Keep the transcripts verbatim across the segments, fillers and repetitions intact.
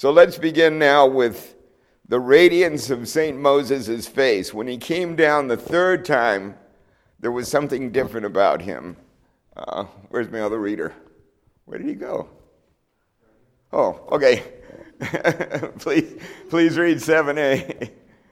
So let's begin now with the radiance of Saint Moses' face. When he came down the third time, there was something different about him. Uh, where's my other reader? Where did he go? Oh, okay. please, please read seven A.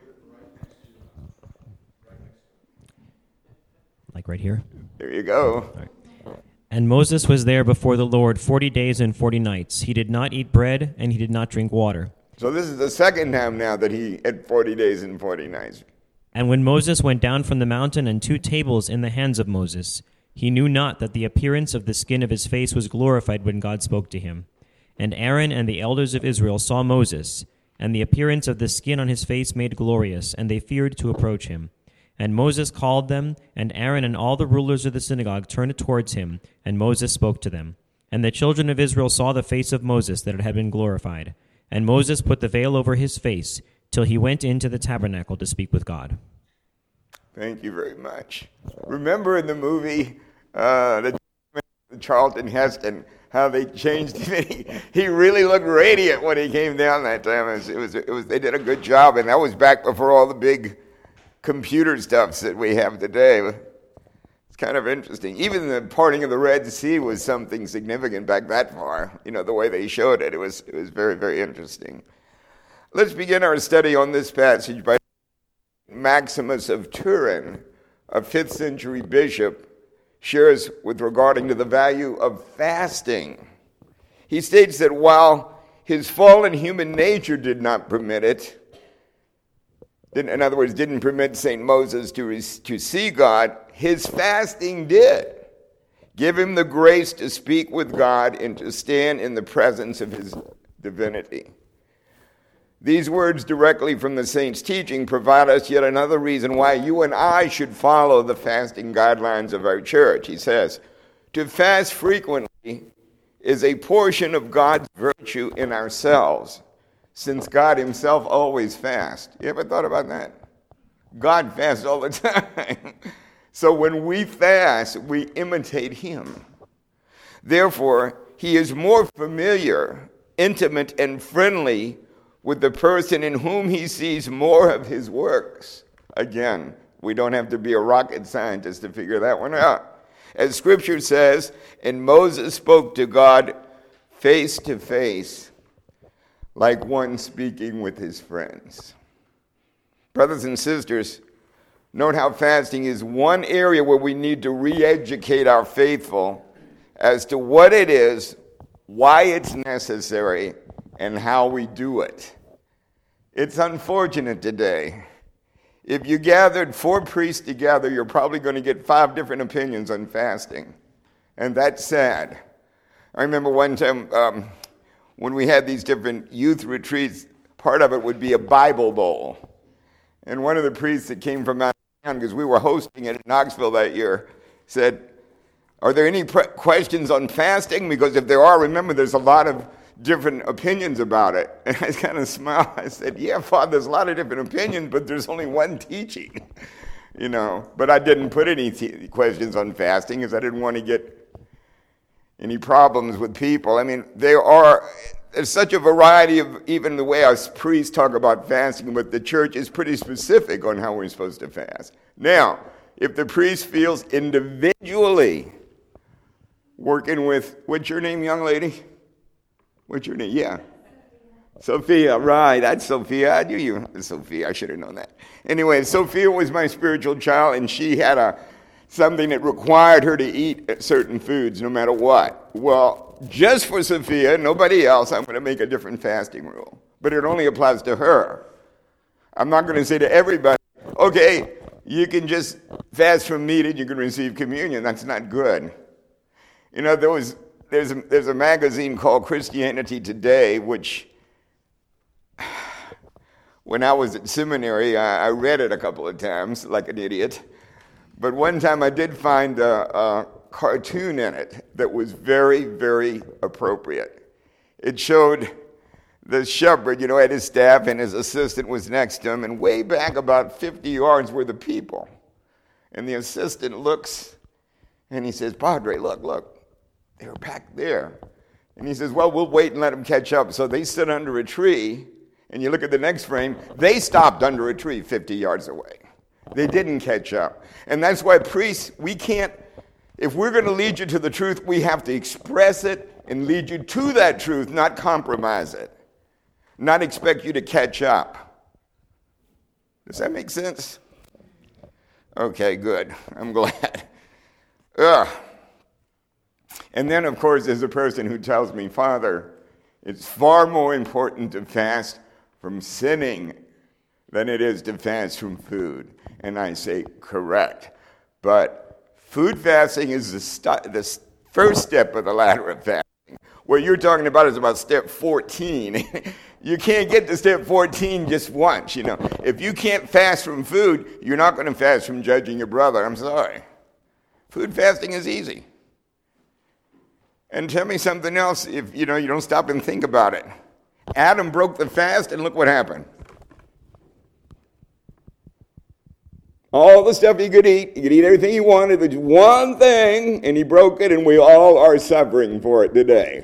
Like right here? There you go. Right. And Moses was there before the Lord forty days and forty nights. He did not eat bread, and he did not drink water. So this is the second time now that he had forty days and forty nights. And when Moses went down from the mountain and two tables in the hands of Moses, he knew not that the appearance of the skin of his face was glorified when God spoke to him. And Aaron and the elders of Israel saw Moses, and the appearance of the skin on his face made glorious, and they feared to approach him. And Moses called them, and Aaron and all the rulers of the synagogue turned towards him, and Moses spoke to them. And the children of Israel saw the face of Moses, that it had been glorified. And Moses put the veil over his face, till he went into the tabernacle to speak with God. Thank you very much. Remember in the movie, uh, the Charlton Heston, how they changed him? He, he really looked radiant when he came down that time. It was, it was, it was, they did a good job, and that was back before all the big computer stuffs that we have today. It's kind of interesting. Even the parting of the Red Sea was something significant back that far. You know, the way they showed it, it was it was very, very interesting. Let's begin our study on this passage by Maximus of Turin, a fifth century bishop, shares with regarding to the value of fasting. He states that while his fallen human nature did not permit it, in other words, didn't permit Saint Moses to, to see God, his fasting did give him the grace to speak with God and to stand in the presence of his divinity. These words directly from the saint's teaching provide us yet another reason why you and I should follow the fasting guidelines of our church. He says, to fast frequently is a portion of God's virtue in ourselves, since God himself always fasts. You ever thought about that? God fasts all the time. So when we fast, we imitate him. Therefore, he is more familiar, intimate, and friendly with the person in whom he sees more of his works. Again, we don't have to be a rocket scientist to figure that one out. As Scripture says, and Moses spoke to God face to face, like one speaking with his friends. Brothers and sisters, note how fasting is one area where we need to re-educate our faithful as to what it is, why it's necessary, and how we do it. It's unfortunate today. If you gathered four priests together, you're probably going to get five different opinions on fasting. And that's sad. I remember one time um, when we had these different youth retreats, part of it would be a Bible bowl. And one of the priests that came from out of town, because we were hosting it in Knoxville that year, said, are there any pre- questions on fasting? Because if there are, remember, there's a lot of different opinions about it. And I kind of smiled. I said, yeah, Father, there's a lot of different opinions, but there's only one teaching, you know. But I didn't put any t- questions on fasting because I didn't want to get any problems with people. I mean, there are, there's such a variety of even the way us priests talk about fasting, but the church is pretty specific on how we're supposed to fast. Now, if the priest feels individually working with, what's your name, young lady? What's your name? Yeah. Sophia, right. That's Sophia. I knew you. Sophia, I should have known that. Anyway, Sophia was my spiritual child, and she had a something that required her to eat certain foods no matter what. Well, just for Sophia, nobody else, I'm going to make a different fasting rule. But it only applies to her. I'm not going to say to everybody, okay, you can just fast from meat and you can receive communion. That's not good. You know, there was there's a, there's a magazine called Christianity Today, which when I was at seminary, I, I read it a couple of times like an idiot. But one time I did find a, a cartoon in it that was very, very appropriate. It showed the shepherd, you know, had his staff and his assistant was next to him, and way back about fifty yards were the people. And the assistant looks and he says, Padre, look, look, they were packed there. And he says, well, we'll wait and let them catch up. So they stood under a tree, and you look at the next frame, they stopped under a tree fifty yards away. They didn't catch up. And that's why priests, we can't, if we're going to lead you to the truth, we have to express it and lead you to that truth, not compromise it, not expect you to catch up. Does that make sense? Okay, good. I'm glad. Ugh. And then, of course, there's a person who tells me, Father, it's far more important to fast from sinning than it is to fast from food. And I say, correct. But food fasting is the, st- the first step of the ladder of fasting. What you're talking about is about step fourteen. You can't get to step fourteen just once, you know. If you can't fast from food, you're not going to fast from judging your brother. I'm sorry. Food fasting is easy. And tell me something else if, you know, you don't stop and think about it. Adam broke the fast, and look what happened. All the stuff he could eat, he could eat everything he wanted, but one thing, and he broke it, and we all are suffering for it today.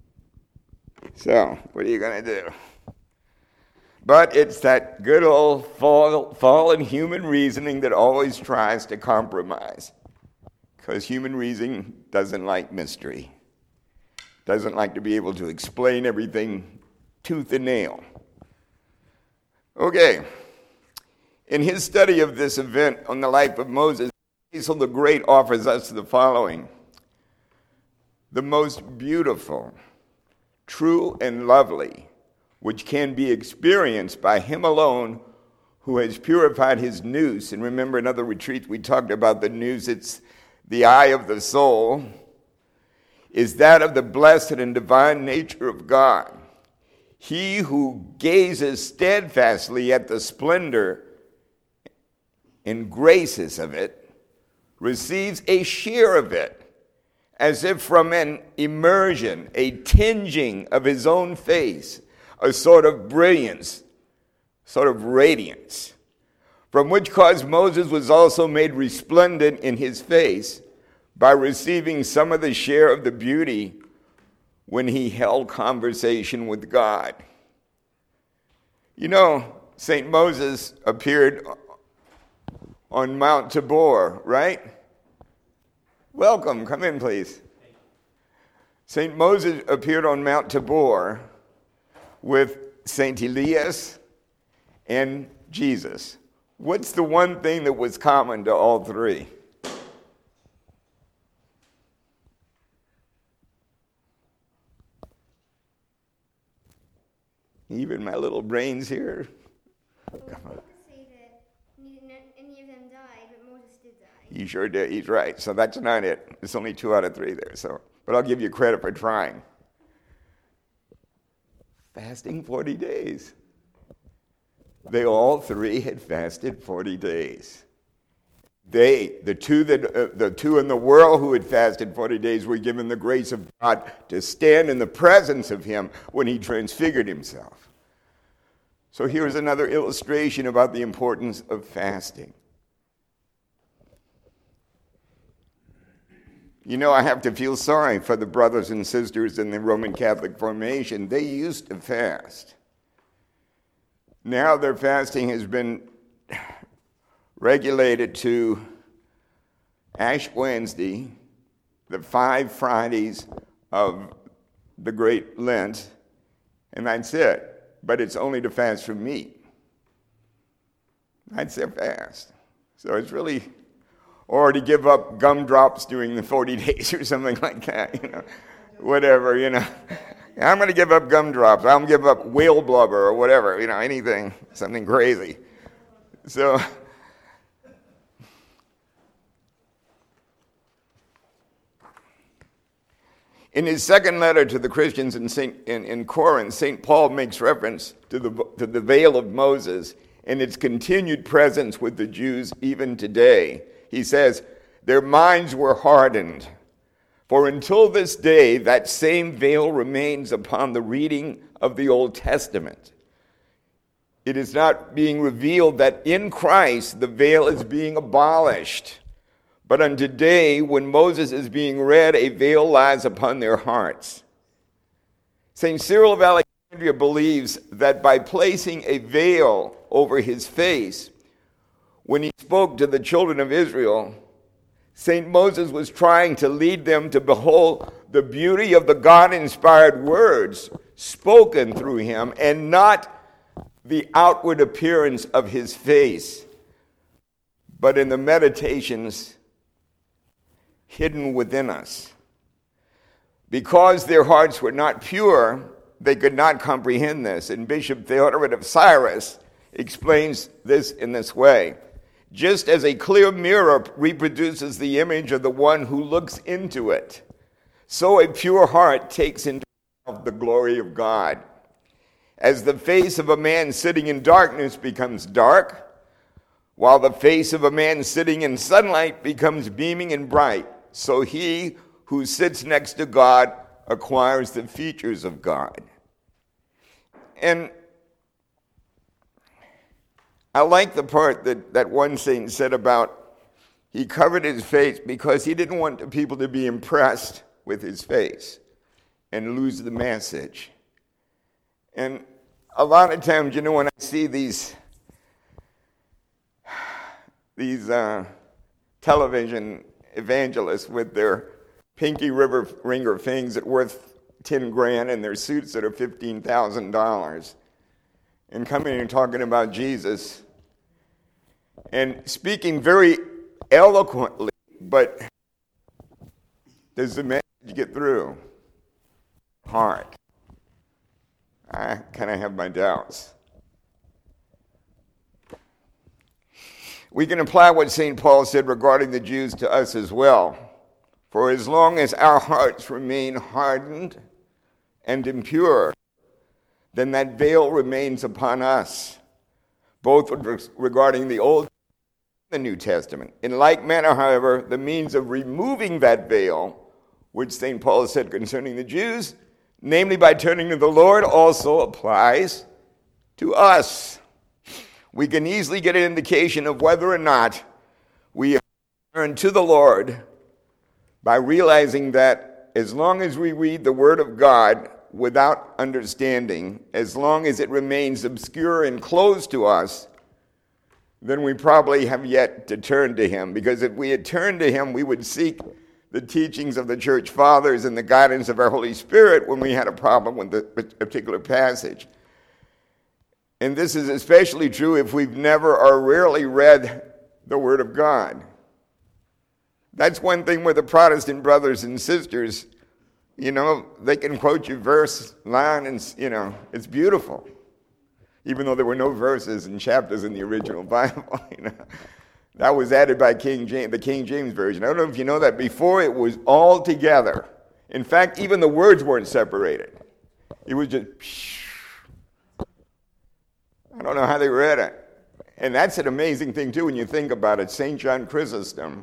So, what are you going to do? But it's that good old fall, fallen human reasoning that always tries to compromise. Because human reasoning doesn't like mystery. Doesn't like to be able to explain everything tooth and nail. Okay. In his study of this event on the life of Moses, Basil the Great offers us the following. The most beautiful, true, and lovely, which can be experienced by him alone who has purified his nous. And remember, in other retreats, we talked about the nous. It's the eye of the soul, is that of the blessed and divine nature of God. He who gazes steadfastly at the splendor and graces of it receives a share of it, as if from an immersion, a tinging of his own face, a sort of brilliance, sort of radiance, from which cause Moses was also made resplendent in his face by receiving some of the share of the beauty when he held conversation with God. You know, Saint Moses appeared on Mount Tabor, right? Welcome, come in, please. Saint Moses appeared on Mount Tabor with Saint Elias and Jesus. What's the one thing that was common to all three? Even my little brains here. Well, it's to say that any of them died, but Moses did die. He sure did. He's right. So that's not it. It's only two out of three there. So, but I'll give you credit for trying. Fasting forty days. They all three had fasted forty days. They, the two that uh, the two in the world who had fasted forty days, were given the grace of God to stand in the presence of him when he transfigured himself. So here's another illustration about the importance of fasting. You know, I have to feel sorry for the brothers and sisters in the Roman Catholic formation. They used to fast. Now their fasting has been regulated to Ash Wednesday, the five Fridays of the Great Lent, and that's it. But it's only to fast from meat. That's their fast. So it's really, or to give up gumdrops during the forty days or something like that, you know, whatever, you know. I'm going to give up gumdrops. I'm going to give up whale blubber or whatever, you know, anything, something crazy. So, in his second letter to the Christians in, Saint, in, in Corinth, Saint Paul makes reference to the, to the veil of Moses and its continued presence with the Jews even today. He says, their minds were hardened. For until this day, that same veil remains upon the reading of the Old Testament. It is not being revealed that in Christ the veil is being abolished. But on today, when Moses is being read, a veil lies upon their hearts. Saint Cyril of Alexandria believes that by placing a veil over his face when he spoke to the children of Israel, Saint Moses was trying to lead them to behold the beauty of the God-inspired words spoken through him and not the outward appearance of his face, but in the meditations hidden within us. Because their hearts were not pure, they could not comprehend this. And Bishop Theodoret of Cyrus explains this in this way. Just as a clear mirror reproduces the image of the one who looks into it, so a pure heart takes into itself the glory of God. As the face of a man sitting in darkness becomes dark, while the face of a man sitting in sunlight becomes beaming and bright, so he who sits next to God acquires the features of God. And I like the part that, that one saint said about he covered his face because he didn't want the people to be impressed with his face and lose the message. And a lot of times, you know, when I see these these uh, television evangelists with their pinky river ringer things that are worth ten grand and their suits that are fifteen thousand dollars, and coming and talking about Jesus and speaking very eloquently, but does the message get through? Hard. I kind of have my doubts. We can apply what Saint Paul said regarding the Jews to us as well. For as long as our hearts remain hardened and impure, then that veil remains upon us, both regarding the Old and the New Testament. In like manner, however, the means of removing that veil, which Saint Paul said concerning the Jews, namely by turning to the Lord, also applies to us. We can easily get an indication of whether or not we have turned to the Lord by realizing that as long as we read the Word of God without understanding, as long as it remains obscure and closed to us, then we probably have yet to turn to Him. Because if we had turned to Him, we would seek the teachings of the church fathers and the guidance of our Holy Spirit when we had a problem with the particular passage. And this is especially true if we've never or rarely read the Word of God. That's one thing with the Protestant brothers and sisters. You know, they can quote you verse, line, and, you know, it's beautiful. Even though there were no verses and chapters in the original Bible, you know. That was added by King James, the King James Version. I don't know if you know that. Before, it was all together. In fact, even the words weren't separated. It was just, I don't know how they read it. And that's an amazing thing, too, when you think about it. Saint John Chrysostom,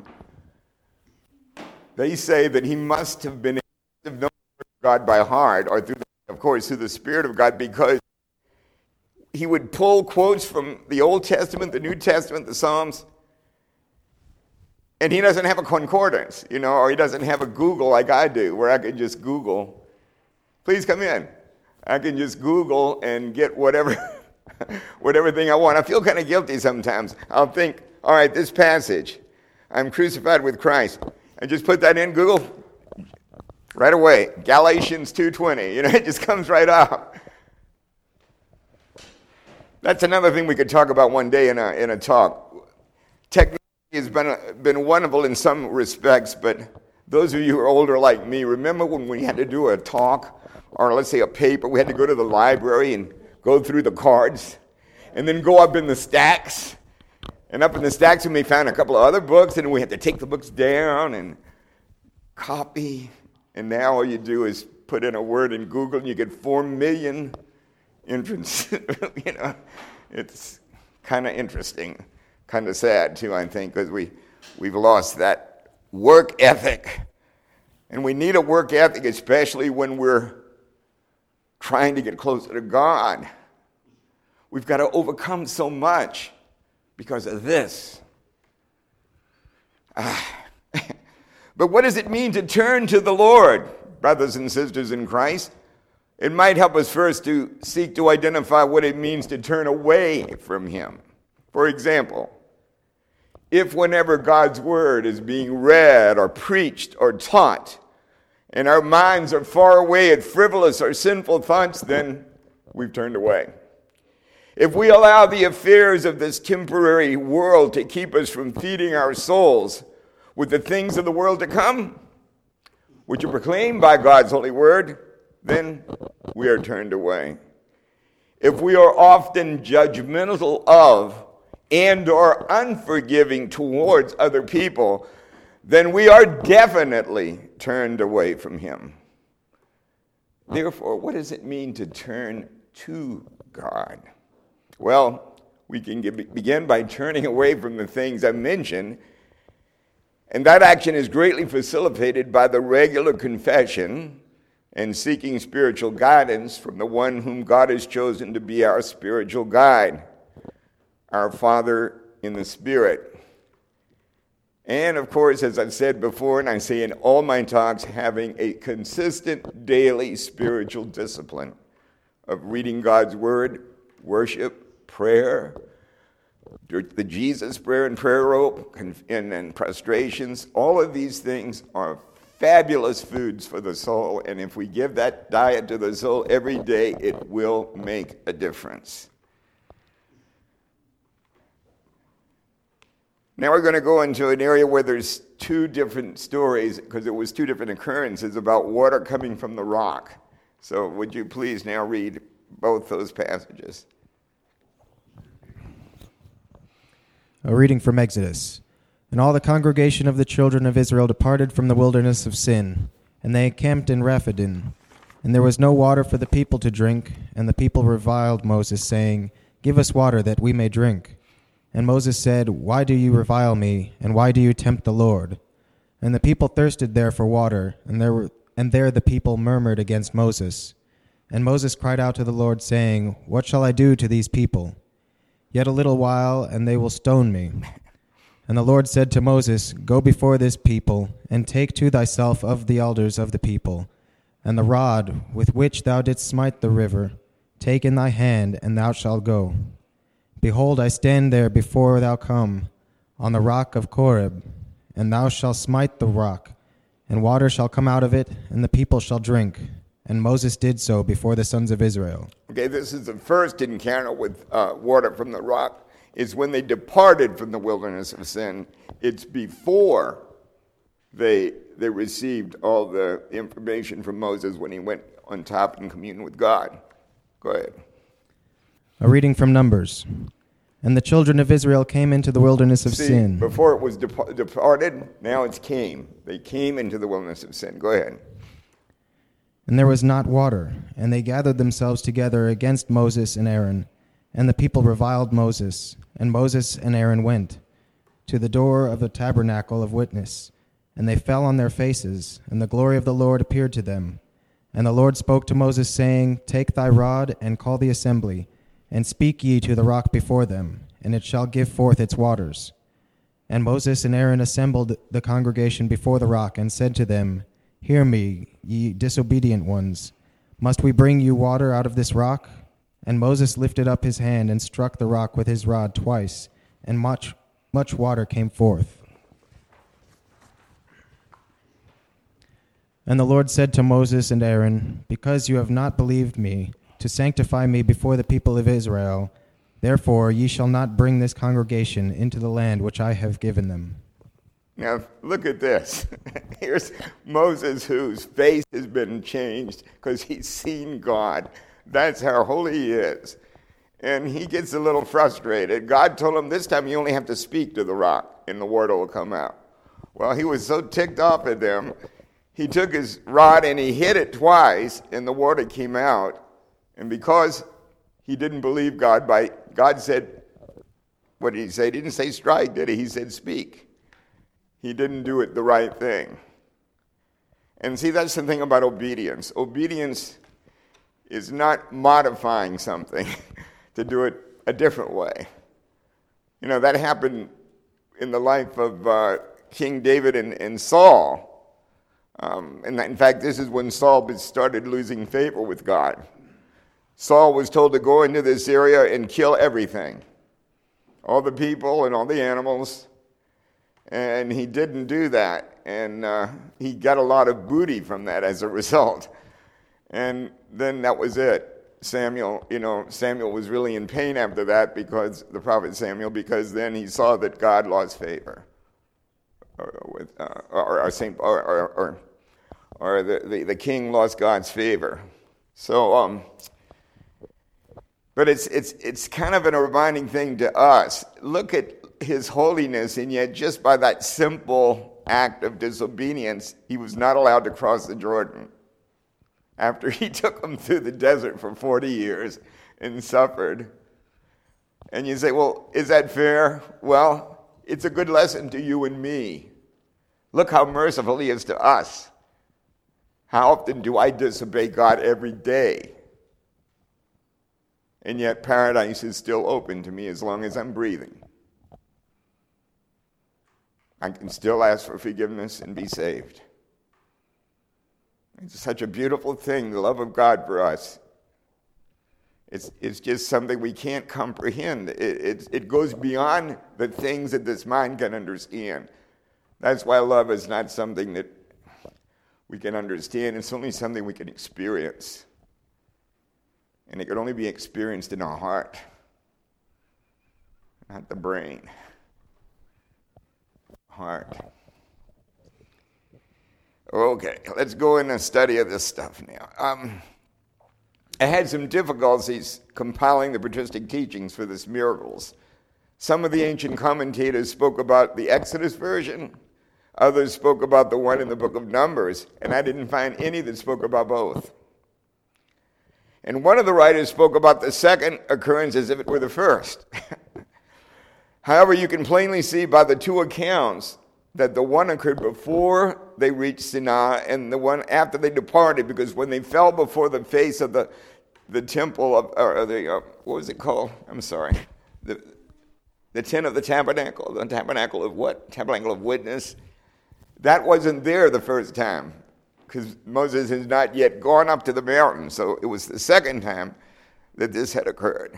they say that he must have been able to know God by heart, or through, the, of course, through the Spirit of God, because he would pull quotes from the Old Testament, the New Testament, the Psalms, and he doesn't have a concordance, you know, or he doesn't have a Google like I do, where I can just Google, please come in. I can just Google and get whatever, whatever thing I want. I feel kind of guilty sometimes. I'll think, all right, this passage, I'm crucified with Christ. And just put that in Google right away. Galatians two twenty, you know, it just comes right up. That's another thing we could talk about one day in a, in a talk. Technology has been, been wonderful in some respects, but those of you who are older like me, remember when we had to do a talk, or let's say a paper, we had to go to the library and go through the cards, and then go up in the stacks. And up in the stacks, we may find a couple of other books, and we had to take the books down and copy. And now all you do is put in a word in Google, and you get four million entrants. You know, it's kind of interesting, kind of sad too, I think, because we we've lost that work ethic, and we need a work ethic, especially when we're trying to get closer to God. We've got to overcome so much because of this. Ah. But what does it mean to turn to the Lord, brothers and sisters in Christ? It might help us first to seek to identify what it means to turn away from him. For example, if whenever God's word is being read or preached or taught, and our minds are far away at frivolous or sinful thoughts, then we've turned away. If we allow the affairs of this temporary world to keep us from feeding our souls with the things of the world to come, which are proclaimed by God's holy word, then we are turned away. If we are often judgmental of and or unforgiving towards other people, then we are definitely turned away from him. Therefore, what does it mean to turn to God? Well, we can give, begin by turning away from the things I mentioned, and that action is greatly facilitated by the regular confession and seeking spiritual guidance from the one whom God has chosen to be our spiritual guide, our Father in the Spirit. And, of course, as I've said before, and I say in all my talks, having a consistent daily spiritual discipline of reading God's Word, worship, prayer, the Jesus prayer and prayer rope, and, and prostrations. All of these things are fabulous foods for the soul, and if we give that diet to the soul every day, it will make a difference. Now we're going to go into an area where there's two different stories, because it was two different occurrences about water coming from the rock. So would you please now read both those passages? A reading from Exodus. And all the congregation of the children of Israel departed from the wilderness of Sin, and they encamped in Rephidim. And there was no water for the people to drink, and the people reviled Moses, saying, Give us water that we may drink. And Moses said, Why do you revile me, and why do you tempt the Lord? And the people thirsted there for water, and there were, and there the people murmured against Moses. And Moses cried out to the Lord, saying, What shall I do to these people? Yet a little while, and they will stone me. And the Lord said to Moses, Go before this people, and take to thyself of the elders of the people, and the rod with which thou didst smite the river, take in thy hand, and thou shalt go. Behold, I stand there before thou come, on the rock of Coreb, and thou shalt smite the rock, and water shall come out of it, and the people shall drink. And Moses did so before the sons of Israel. Okay, this is the first encounter with uh, water from the rock. It's when they departed from the wilderness of Sin. It's before they they received all the information from Moses when he went on top in communion with God. Go ahead. A reading from Numbers. And the children of Israel came into the wilderness of See, Sin. Before it was dep- departed, now it's came. They came into the wilderness of Sin. Go ahead. And there was not water, and they gathered themselves together against Moses and Aaron. And the people reviled Moses, and Moses and Aaron went to the door of the tabernacle of witness. And they fell on their faces, and the glory of the Lord appeared to them. And the Lord spoke to Moses, saying, Take thy rod, and call the assembly, and speak ye to the rock before them, and it shall give forth its waters. And Moses and Aaron assembled the congregation before the rock, and said to them, Hear me, ye disobedient ones. Must we bring you water out of this rock? And Moses lifted up his hand and struck the rock with his rod twice, and much, much water came forth. And the Lord said to Moses and Aaron, Because you have not believed me, to sanctify me before the people of Israel, therefore ye shall not bring this congregation into the land which I have given them. Now, look at this. Here's Moses, whose face has been changed because he's seen God. That's how holy he is. And he gets a little frustrated. God told him this time you only have to speak to the rock, and the water will come out. Well, he was so ticked off at them, he took his rod and he hit it twice, and the water came out. And because he didn't believe God, by God said, what did he say? He didn't say strike, did he? He said speak. He didn't do it the right thing. And see, that's the thing about obedience. Obedience is not modifying something to do it a different way. You know, that happened in the life of uh, King David and, and Saul. Um, and in fact, this is when Saul started losing favor with God. Saul was told to go into this area and kill everything, all the people and all the animals, and he didn't do that. And uh, he got a lot of booty from that as a result. And then that was it. Samuel, you know, Samuel was really in pain after that, because the prophet Samuel, because then he saw that God lost favor, or with, uh, or, or, Saint, or, or, or, or the, the, the king lost God's favor. So, um, but it's it's it's kind of a reminding thing to us. Look at his holiness, and yet just by that simple act of disobedience, he was not allowed to cross the Jordan. After he took them through the desert for forty years and suffered. And you say, well, is that fair? Well, it's a good lesson to you and me. Look how merciful he is to us. How often do I disobey God every day? And yet paradise is still open to me as long as I'm breathing. I can still ask for forgiveness and be saved. It's such a beautiful thing, the love of God for us. It's, it's just something we can't comprehend. It, it, it goes beyond the things that this mind can understand. That's why love is not something that we can understand. It's only something we can experience. And it can only be experienced in our heart, not the brain. Heart. Okay, let's go in and study of this stuff now. Um, I had some difficulties compiling the patristic teachings for this miracles. Some of the ancient commentators spoke about the Exodus version. Others spoke about the one in the book of Numbers, and I didn't find any that spoke about both. And one of the writers spoke about the second occurrence as if it were the first. However, you can plainly see by the two accounts that the one occurred before they reached Sinai and the one after they departed, because when they fell before the face of the the temple of, or the, uh, what was it called? I'm sorry. The, the tent of the tabernacle, the tabernacle of what? Tabernacle of witness. That wasn't there the first time, because Moses has not yet gone up to the mountain. So it was the second time that this had occurred.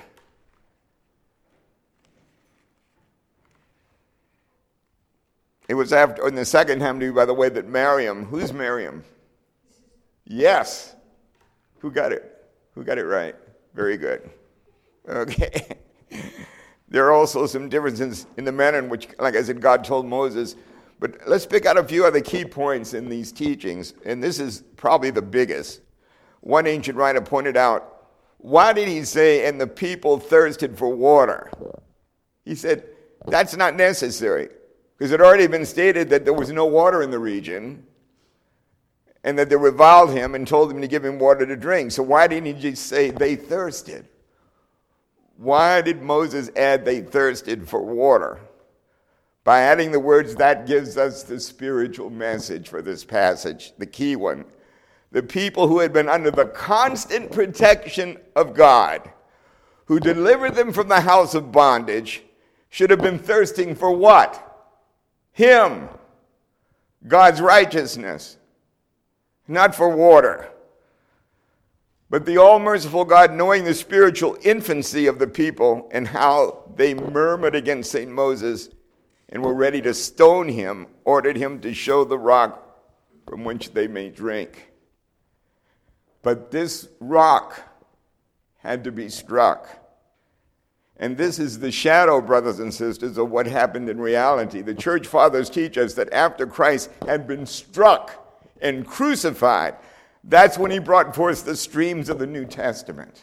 It was after, in the second time, by the way, that Miriam, who's Miriam? Yes. Who got it? Who got it right? Very good. Okay. There are also some differences in the manner in which, like I said, God told Moses. But let's pick out a few other key points in these teachings, and this is probably the biggest. One ancient writer pointed out, why did he say, and the people thirsted for water? He said, that's not necessary. Because it had already been stated that there was no water in the region, and that they reviled him and told him to give him water to drink. So why didn't he just say they thirsted? Why did Moses add they thirsted for water? By adding the words, that gives us the spiritual message for this passage, the key one. The people who had been under the constant protection of God, who delivered them from the house of bondage, should have been thirsting for what? Him, God's righteousness, not for water. But the all-merciful God, knowing the spiritual infancy of the people and how they murmured against Saint Moses and were ready to stone him, ordered him to show the rock from which they may drink. But this rock had to be struck. And this is the shadow, brothers and sisters, of what happened in reality. The church fathers teach us that after Christ had been struck and crucified, that's when he brought forth the streams of the New Testament.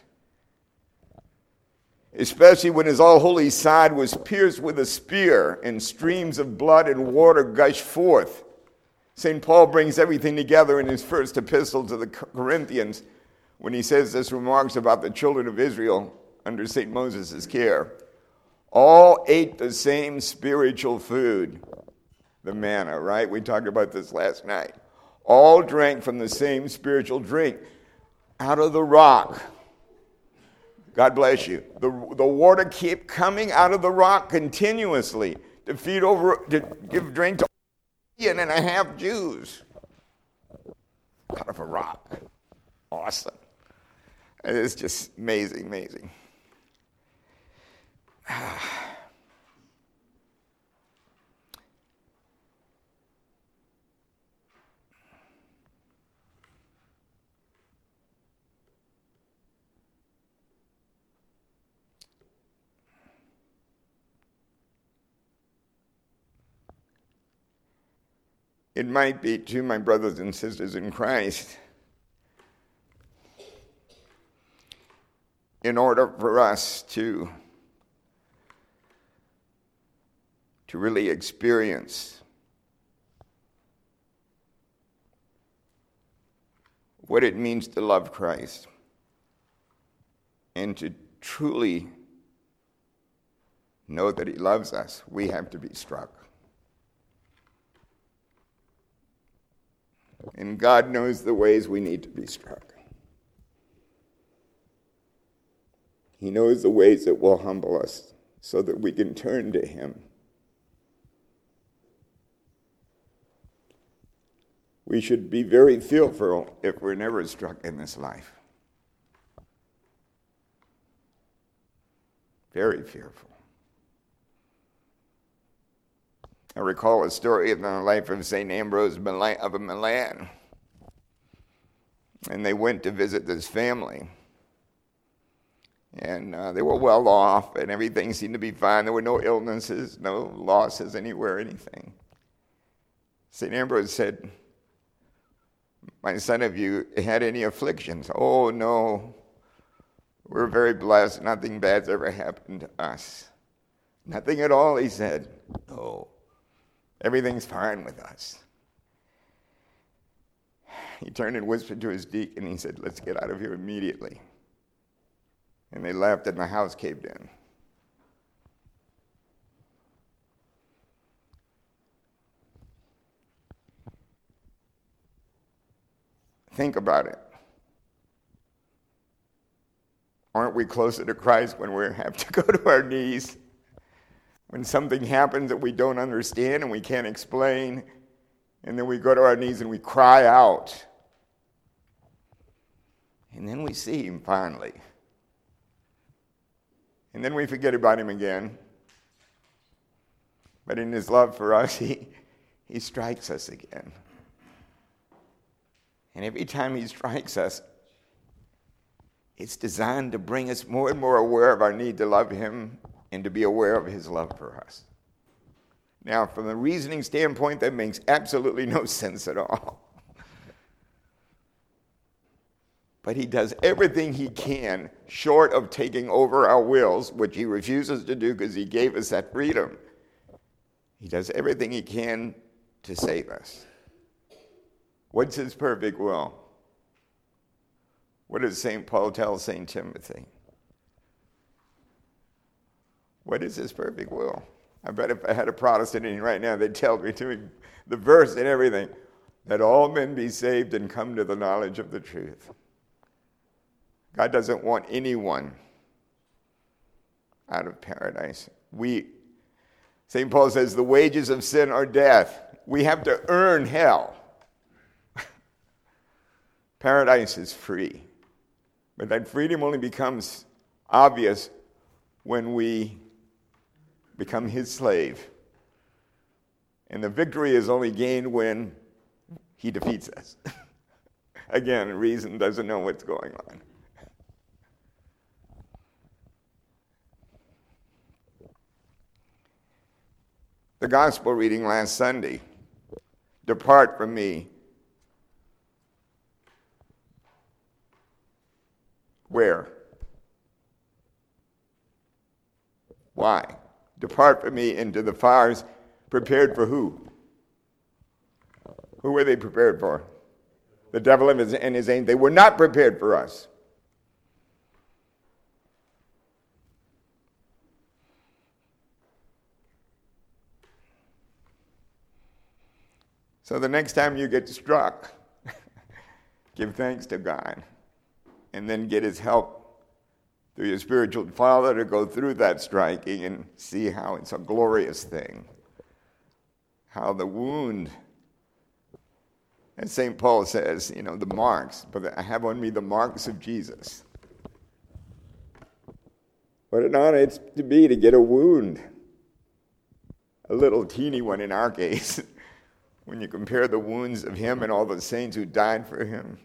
Especially when his all-holy side was pierced with a spear and streams of blood and water gushed forth. Saint Paul brings everything together in his first epistle to the Corinthians when he says this remarks about the children of Israel under Saint Moses' care. All ate the same spiritual food, the manna, right? We talked about this last night. All drank from the same spiritual drink out of the rock. God bless you. The, the water kept coming out of the rock continuously to feed over, to give drink to a million and a half Jews. out of a rock. Awesome. It's just amazing, amazing. It might be to my brothers and sisters in Christ, in order for us to, to really experience what it means to love Christ and to truly know that he loves us, we have to be struck. And God knows the ways we need to be struck. He knows the ways that will humble us so that we can turn to him. We should be very fearful if we're never struck in this life. Very fearful. I recall a story of the life of Saint Ambrose of Milan. And they went to visit this family. And uh, they were well off, and everything seemed to be fine. There were no illnesses, no losses anywhere, anything. Saint Ambrose said, "My son, have you had any afflictions?" "Oh, no. We're very blessed. Nothing bad's ever happened to us." "Nothing at all," he said. "No. Everything's fine with us." He turned and whispered to his deacon. He said, "Let's get out of here immediately." And they left, and the house caved in. Think about it. Aren't we closer to Christ when we have to go to our knees? When something happens that we don't understand and we can't explain, and then we go to our knees and we cry out. And then we see him finally. And then we forget about him again. But in his love for us, he, he strikes us again. And every time he strikes us, it's designed to bring us more and more aware of our need to love him and to be aware of his love for us. Now, from a reasoning standpoint, that makes absolutely no sense at all. But he does everything he can, short of taking over our wills, which he refuses to do because he gave us that freedom. He does everything he can to save us. What's his perfect will? What does Saint Paul tell Saint Timothy? What is his perfect will? I bet if I had a Protestant in right now, they'd tell me to me the verse and everything, that all men be saved and come to the knowledge of the truth. God doesn't want anyone out of paradise. We, Saint Paul says, the wages of sin are death. We have to earn hell. Paradise is free. But that freedom only becomes obvious when we become his slave. And the victory is only gained when he defeats us. Again, reason doesn't know what's going on. The gospel reading last Sunday, "Depart from me." Where? Why? "Depart from me into the fires prepared for who? Who were they prepared for? The devil and his, and his angels. They were not prepared for us. So the next time you get struck, give thanks to God, and then get his help through your spiritual father to go through that striking and see how it's a glorious thing. How the wound As Saint Paul says, you know, the marks, but I have on me the marks of Jesus. What an honor it's to be to get a wound, a little teeny one in our case, when you compare the wounds of him and all the saints who died for him.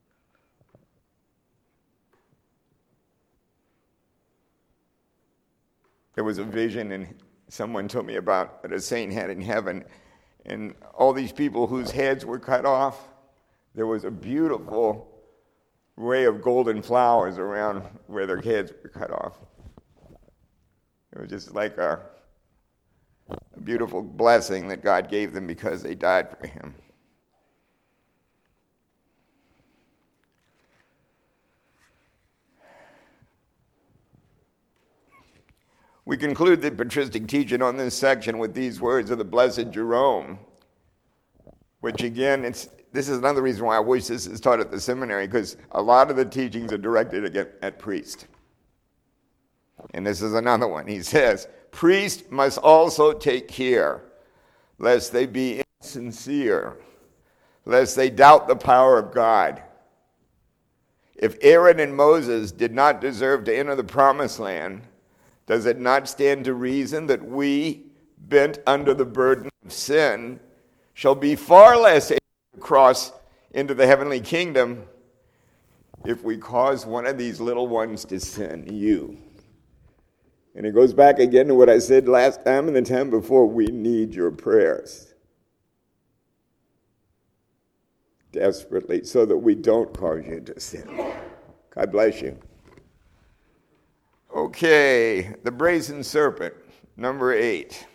There was a vision, and someone told me about that a saint had in heaven, and all these people whose heads were cut off, there was a beautiful ray of golden flowers around where their heads were cut off. It was just like a, a beautiful blessing that God gave them because they died for him. We conclude the patristic teaching on this section with these words of the Blessed Jerome, which again, it's this is another reason why I wish this is taught at the seminary, because a lot of the teachings are directed at, at priest. And this is another one. He says, priest must also take care, lest they be insincere, lest they doubt the power of God. If Aaron and Moses did not deserve to enter the promised land, does it not stand to reason that we, bent under the burden of sin, shall be far less able to cross into the heavenly kingdom if we cause one of these little ones to sin, you? And it goes back again to what I said last time and the time before. We need your prayers desperately so that we don't cause you to sin. God bless you. Okay, the brazen serpent, number eight.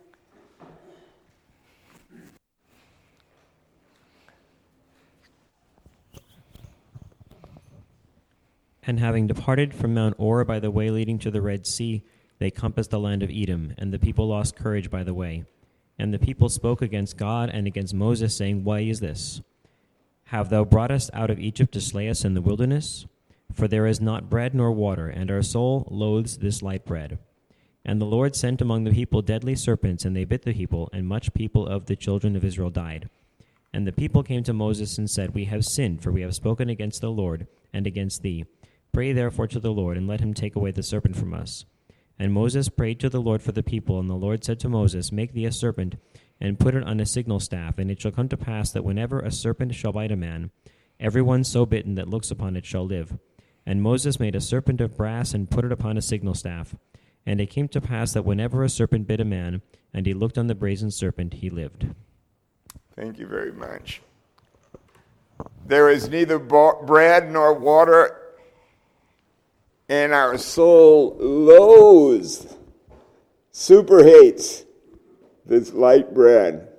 And having departed from Mount Or by the way leading to the Red Sea, they compassed the land of Edom, and the people lost courage by the way. And the people spoke against God and against Moses, saying, Why is this? Have thou brought us out of Egypt to slay us in the wilderness? For there is not bread nor water, and our soul loathes this light bread. And the Lord sent among the people deadly serpents, and they bit the people, and much people of the children of Israel died. And the people came to Moses and said, We have sinned, for we have spoken against the Lord and against thee. Pray therefore to the Lord, and let him take away the serpent from us. And Moses prayed to the Lord for the people, and the Lord said to Moses, Make thee a serpent, and put it on a signal staff, and it shall come to pass that whenever a serpent shall bite a man, every one so bitten that looks upon it shall live. And Moses made a serpent of brass and put it upon a signal staff. And it came to pass that whenever a serpent bit a man, and he looked on the brazen serpent, he lived. Thank you very much. There is neither bread nor water, and our soul loathes, super hates this light bread.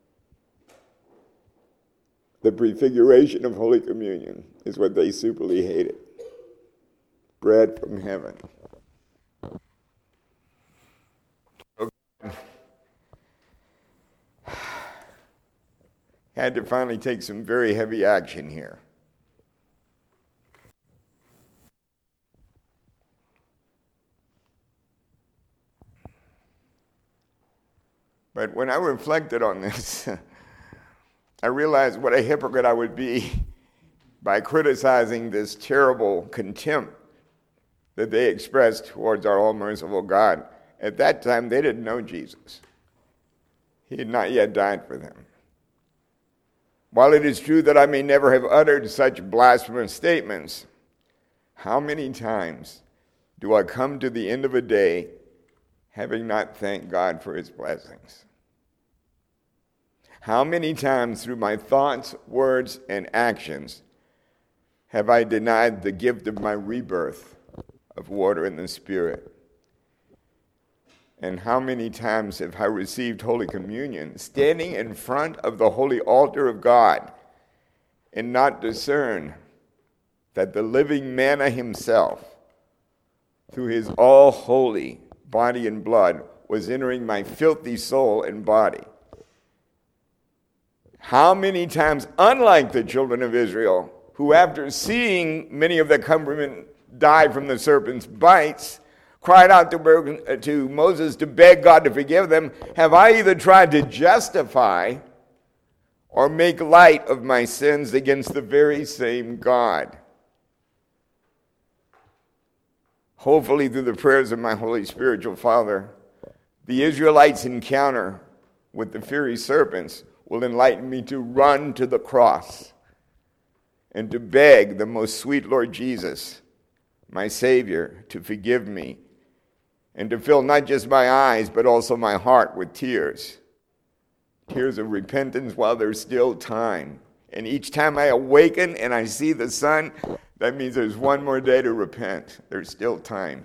The prefiguration of Holy Communion is what they superly hated. Bread from heaven. Had to finally take some very heavy action here. But when I reflected on this, I realized what a hypocrite I would be by criticizing this terrible contempt that they expressed towards our all-merciful God. At that time, they didn't know Jesus. He had not yet died for them. While it is true that I may never have uttered such blasphemous statements, how many times do I come to the end of a day having not thanked God for his blessings? How many times through my thoughts, words, and actions have I denied the gift of my rebirth of water and the Spirit? And how many times have I received Holy Communion standing in front of the holy altar of God and not discern that the living manna himself, through his all-holy body and blood, was entering my filthy soul and body? How many times, unlike the children of Israel, who after seeing many of their countrymen die from the serpent's bites, cried out to, to Moses to beg God to forgive them, have I either tried to justify or make light of my sins against the very same God. Hopefully, through the prayers of my Holy Spiritual Father, the Israelites' encounter with the fiery serpents will enlighten me to run to the cross and to beg the most sweet Lord Jesus, my Savior, to forgive me and to fill not just my eyes but also my heart with tears. Tears of repentance while there's still time. And each time I awaken and I see the sun, that means there's one more day to repent. There's still time.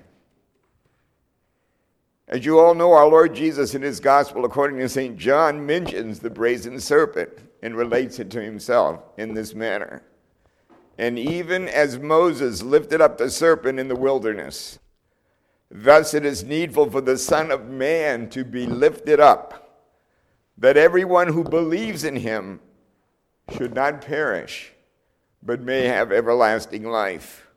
As you all know, our Lord Jesus in his gospel, according to Saint John, mentions the brazen serpent and relates it to himself in this manner. And even as Moses lifted up the serpent in the wilderness, thus it is needful for the Son of Man to be lifted up, that everyone who believes in him should not perish, but may have everlasting life.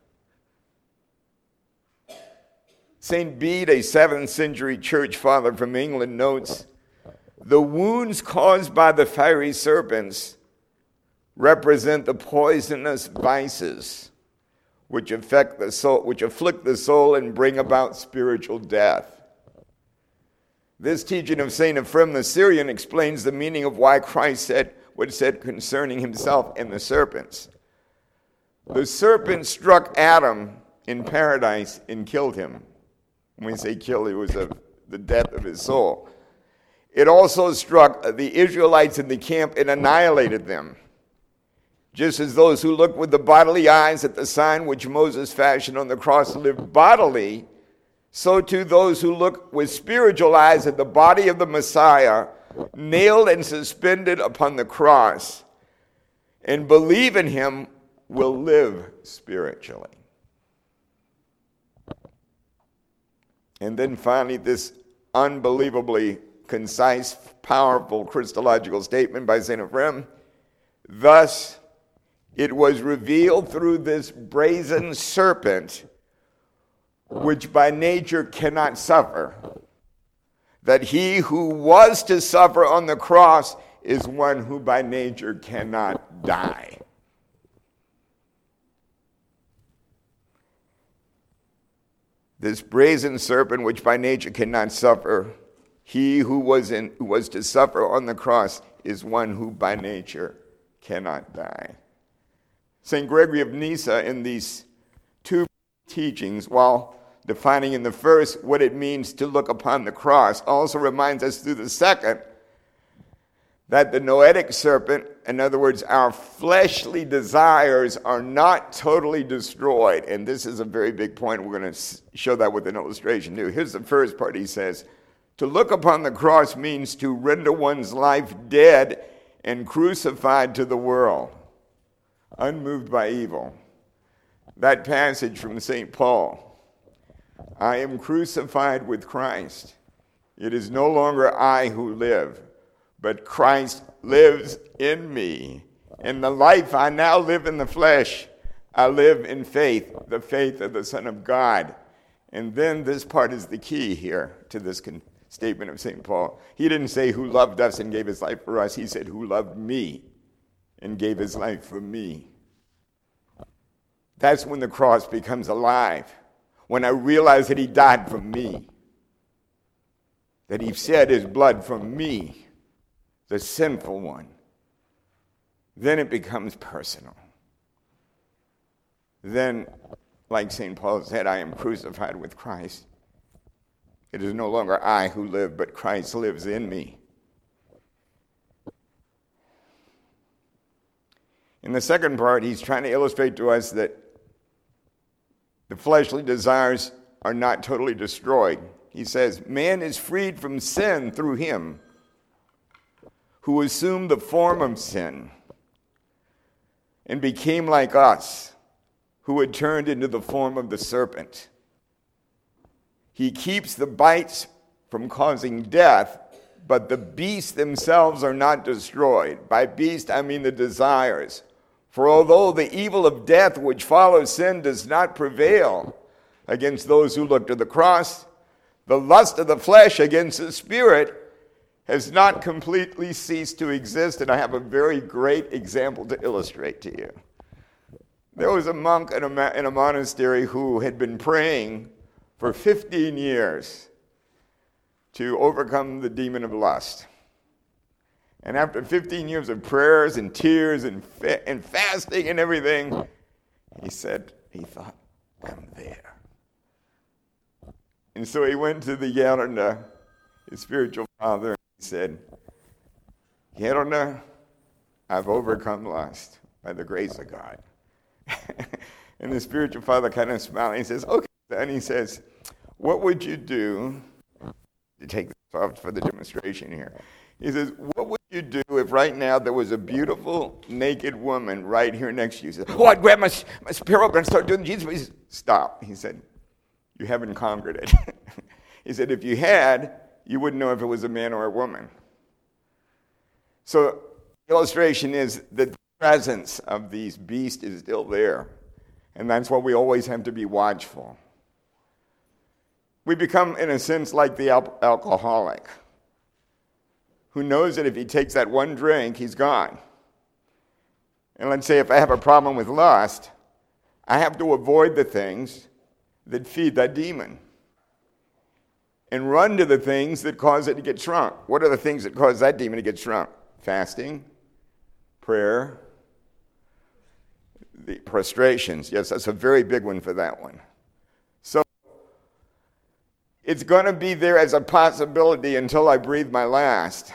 Saint Bede, a seventh century church father from England, notes, the wounds caused by the fiery serpents represent the poisonous vices which affect the soul, which afflict the soul and bring about spiritual death. This teaching of Saint Ephrem the Syrian explains the meaning of why Christ said what he said concerning himself and the serpents. The serpent struck Adam in paradise and killed him. When we say kill, it was a, the death of his soul. It also struck the Israelites in the camp and annihilated them. Just as those who look with the bodily eyes at the sign which Moses fashioned on the cross live bodily, so too those who look with spiritual eyes at the body of the Messiah, nailed and suspended upon the cross, and believe in him, will live spiritually. And then finally, this unbelievably concise, powerful Christological statement by Saint Ephrem. Thus, it was revealed through this brazen serpent, which by nature cannot suffer, that he who was to suffer on the cross is one who by nature cannot die. This brazen serpent, which by nature cannot suffer, he who was, in, who was to suffer on the cross is one who by nature cannot die. Saint Gregory of Nyssa, in these two teachings, while defining in the first what it means to look upon the cross, also reminds us through the second that the noetic serpent, in other words, our fleshly desires, are not totally destroyed. And this is a very big point. We're going to show that with an illustration too. Here's the first part. He says, to look upon the cross means to render one's life dead and crucified to the world, unmoved by evil. That passage from Saint Paul, I am crucified with Christ. It is no longer I who live, but Christ lives in me. And the life I now live in the flesh, I live in faith, the faith of the Son of God. And then this part is the key here to this con- statement of Saint Paul. He didn't say who loved us and gave his life for us. He said who loved me and gave his life for me. That's when the cross becomes alive. When I realize that he died for me. That he shed his blood for me, the sinful one. Then it becomes personal. Then, like Saint Paul said, I am crucified with Christ. It is no longer I who live, but Christ lives in me. In the second part, he's trying to illustrate to us that the fleshly desires are not totally destroyed. He says, man is freed from sin through him who assumed the form of sin and became like us, who had turned into the form of the serpent. He keeps the bites from causing death, but the beasts themselves are not destroyed. By beast, I mean the desires. For although the evil of death which follows sin does not prevail against those who look to the cross, the lust of the flesh against the spirit has not completely ceased to exist, and I have a very great example to illustrate to you. There was a monk in a, in a monastery who had been praying for fifteen years to overcome the demon of lust. And after fifteen years of prayers and tears and, fa- and fasting and everything, he said, he thought, I'm there. And so he went to the Yarona, his spiritual father, and he said, Yarona, I've overcome lust by the grace of God. And the spiritual father kind of smiled, and he says, okay. And he says, what would you do, to take this off for the demonstration here, he says, what would you do if right now there was a beautiful naked woman right here next to you? He says, oh, I'd grab my, my spear and start doing Jesus. He says, stop. He said, you haven't conquered it. He said, if you had, you wouldn't know if it was a man or a woman. So the illustration is that the presence of these beasts is still there. And that's why we always have to be watchful. We become, in a sense, like the al- alcoholic who knows that if he takes that one drink, he's gone. And let's say if I have a problem with lust, I have to avoid the things that feed that demon and run to the things that cause it to get shrunk. What are the things that cause that demon to get shrunk? Fasting, prayer, the prostrations. Yes, that's a very big one for that one. So it's going to be there as a possibility until I breathe my last.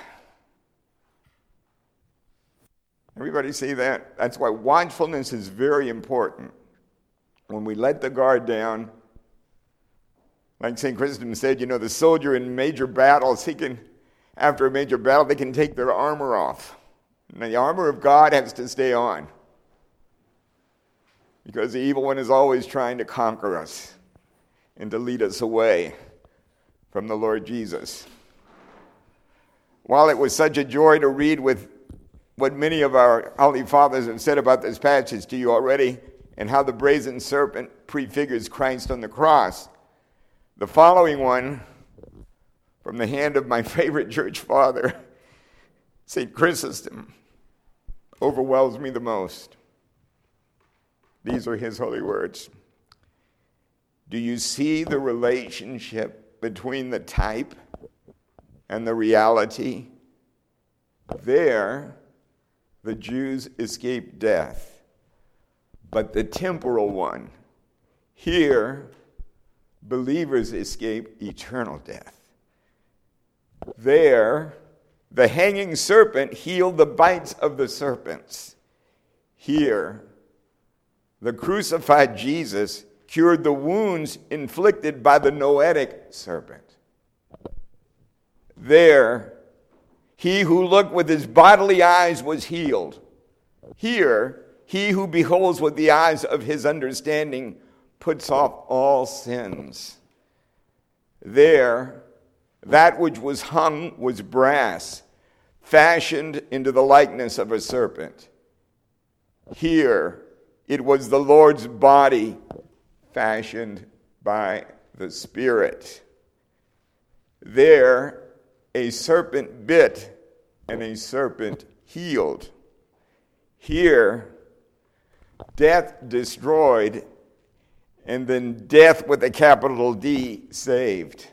Everybody see that? That's why watchfulness is very important. When we let the guard down, like Saint Chrysostom said, you know, the soldier in major battles, he can, after a major battle, they can take their armor off. And the armor of God has to stay on. Because the evil one is always trying to conquer us and to lead us away from the Lord Jesus. While it was such a joy to read with what many of our Holy Fathers have said about this passage to you already, and how the brazen serpent prefigures Christ on the cross, the following one, from the hand of my favorite church father, Saint Chrysostom, overwhelms me the most. These are his holy words. Do you see the relationship between the type and the reality? There, the Jews escaped death, but the temporal one. Here, believers escape eternal death. There, the hanging serpent healed the bites of the serpents. Here, the crucified Jesus cured the wounds inflicted by the noetic serpent. There, he who looked with his bodily eyes was healed. Here, he who beholds with the eyes of his understanding puts off all sins. There, that which was hung was brass, fashioned into the likeness of a serpent. Here, it was the Lord's body, fashioned by the Spirit. There, a serpent bit and a serpent healed. Here, death destroyed, and then death with a capital D saved.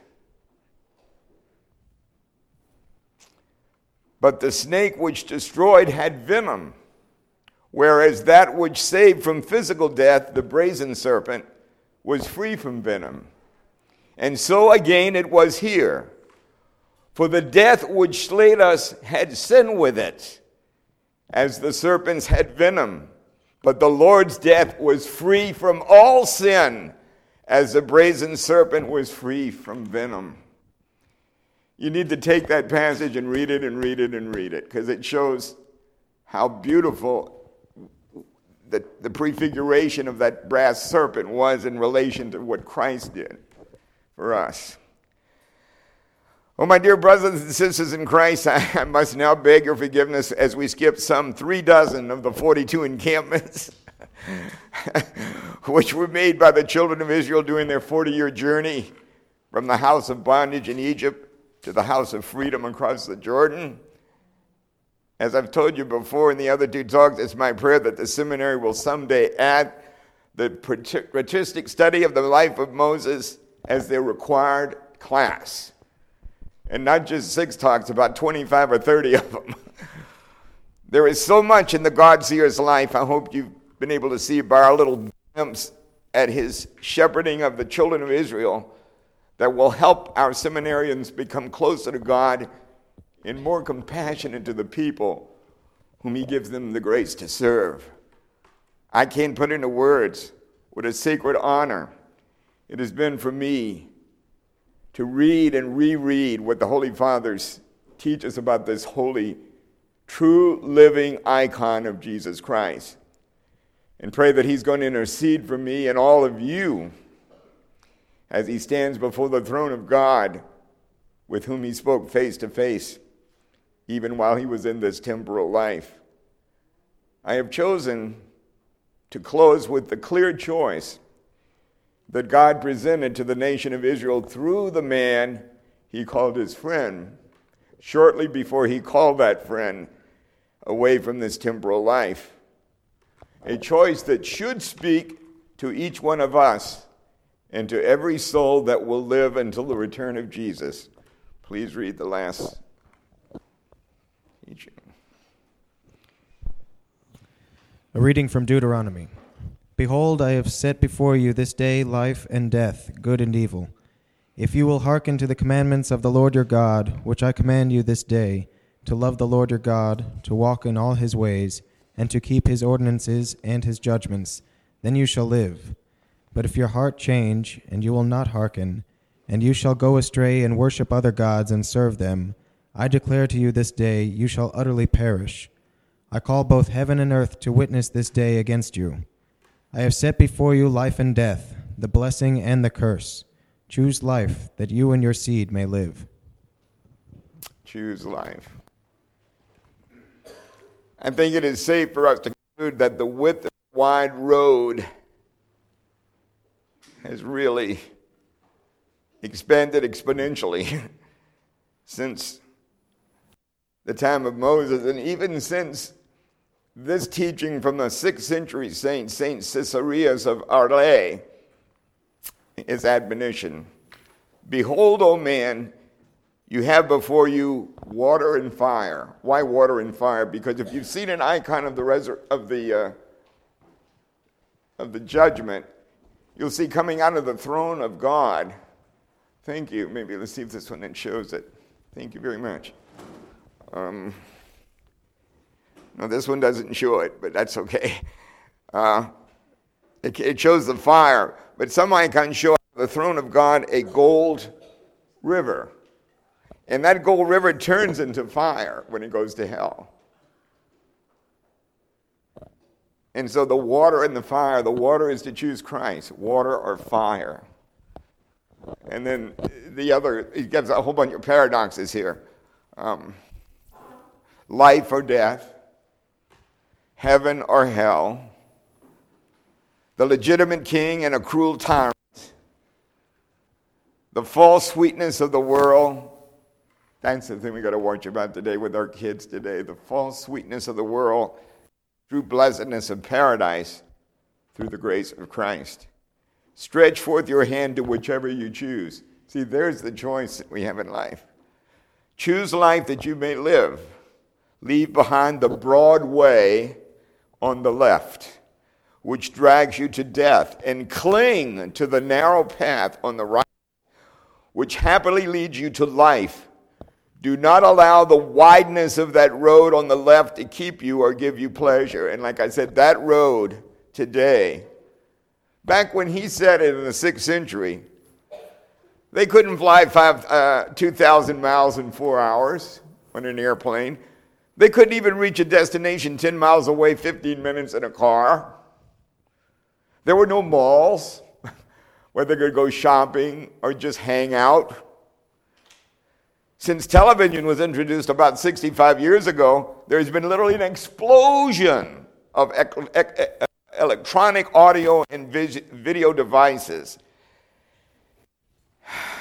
But the snake which destroyed had venom, whereas that which saved from physical death, the brazen serpent, was free from venom. And so again it was here. For the death which slayed us had sin with it, as the serpents had venom. But the Lord's death was free from all sin, as the brazen serpent was free from venom. You need to take that passage and read it and read it and read it, because it shows how beautiful the, the prefiguration of that brass serpent was in relation to what Christ did for us. Oh, my dear brothers and sisters in Christ, I, I must now beg your forgiveness as we skip some three dozen of the forty-two encampments which were made by the children of Israel during their forty-year journey from the house of bondage in Egypt to the House of Freedom across the Jordan. As I've told you before in the other two talks, it's my prayer that the seminary will someday add the patristic study of the life of Moses as their required class. And not just six talks, about twenty-five or thirty of them. There is so much in the God-seer's life. I hope you've been able to see by our little glimpse at his shepherding of the children of Israel that will help our seminarians become closer to God and more compassionate to the people whom he gives them the grace to serve. I can't put into words what a sacred honor it has been for me to read and reread what the Holy Fathers teach us about this holy, true living icon of Jesus Christ, and pray that he's going to intercede for me and all of you as he stands before the throne of God, with whom he spoke face to face, even while he was in this temporal life. I have chosen to close with the clear choice that God presented to the nation of Israel through the man he called his friend, shortly before he called that friend away from this temporal life. A choice that should speak to each one of us and to every soul that will live until the return of Jesus. Please read the last teaching. A reading from Deuteronomy. Behold, I have set before you this day life and death, good and evil. If you will hearken to the commandments of the Lord your God, which I command you this day, to love the Lord your God, to walk in all his ways, and to keep his ordinances and his judgments, then you shall live. But if your heart change, and you will not hearken, and you shall go astray and worship other gods and serve them, I declare to you this day, you shall utterly perish. I call both heaven and earth to witness this day against you. I have set before you life and death, the blessing and the curse. Choose life, that you and your seed may live. Choose life. I think it is safe for us to conclude that the width of the wide road has really expanded exponentially since the time of Moses, and even since this teaching from the sixth century saint, Saint Caesarius of Arles, his admonition. Behold, O man, you have before you water and fire. Why water and fire? Because if you've seen an icon of the resur- of the uh, of the judgment, you'll see coming out of the throne of God. Thank you. Maybe let's see if this one shows it. Thank you very much. Um, no, this one doesn't show it, but that's okay. Uh, it, it shows the fire, but some icons show the throne of God a gold river. And that gold river turns into fire when it goes to hell. And so the water and the fire, the water is to choose Christ, water or fire. And then the other, it gives a whole bunch of paradoxes here. Um, life or death, heaven or hell, the legitimate king and a cruel tyrant, the false sweetness of the world. That's the thing we got to watch about today with our kids today. The false sweetness of the world, true blessedness of paradise through the grace of Christ. Stretch forth your hand to whichever you choose. See, there's the choice that we have in life. Choose life that you may live. Leave behind the broad way on the left, which drags you to death, and cling to the narrow path on the right, which happily leads you to life. Do not allow the wideness of that road on the left to keep you or give you pleasure. And like I said, that road today, back when he said it in the sixth century, they couldn't fly five, uh, two thousand miles in four hours on an airplane. They couldn't even reach a destination ten miles away, fifteen minutes in a car. There were no malls where they could go shopping or just hang out. Since television was introduced about sixty-five years ago, there's been literally an explosion of ec- ec- electronic audio and vis- video devices.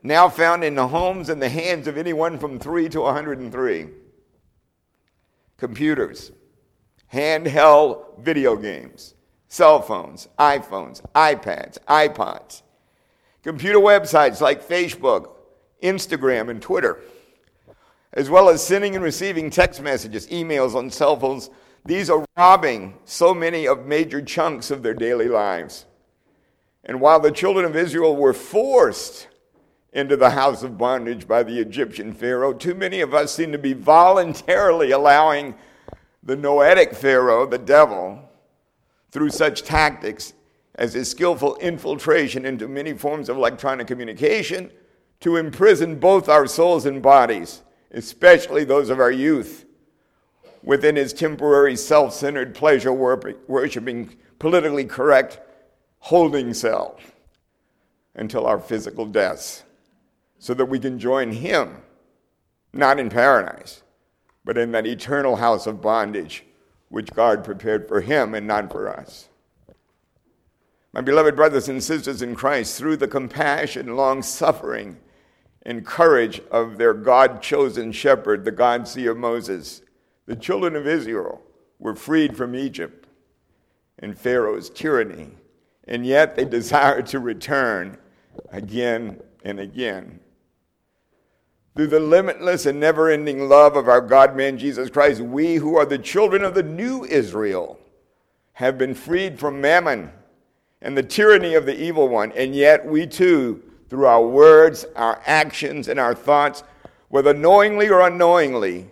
now found in the homes and the hands of anyone from three to one hundred three. Computers, handheld video games, cell phones, iPhones, iPads, iPods, computer websites like Facebook, Instagram, and Twitter, as well as sending and receiving text messages, emails on cell phones. These are robbing so many of major chunks of their daily lives. And while the children of Israel were forced into the house of bondage by the Egyptian Pharaoh, too many of us seem to be voluntarily allowing the Noetic Pharaoh, the devil, through such tactics as his skillful infiltration into many forms of electronic communication, to imprison both our souls and bodies, especially those of our youth, within his temporary self-centered pleasure worshiping, politically correct holding cell until our physical deaths, so that we can join him, not in paradise, but in that eternal house of bondage which God prepared for him and not for us. My beloved brothers and sisters in Christ, through the compassion, long-suffering, and courage of their God-chosen shepherd, the God-seer Moses, the children of Israel were freed from Egypt and Pharaoh's tyranny, and yet they desired to return again and again. Through the limitless and never-ending love of our God-man Jesus Christ, we who are the children of the new Israel have been freed from Mammon and the tyranny of the evil one, and yet we too, through our words, our actions, and our thoughts, whether knowingly or unknowingly,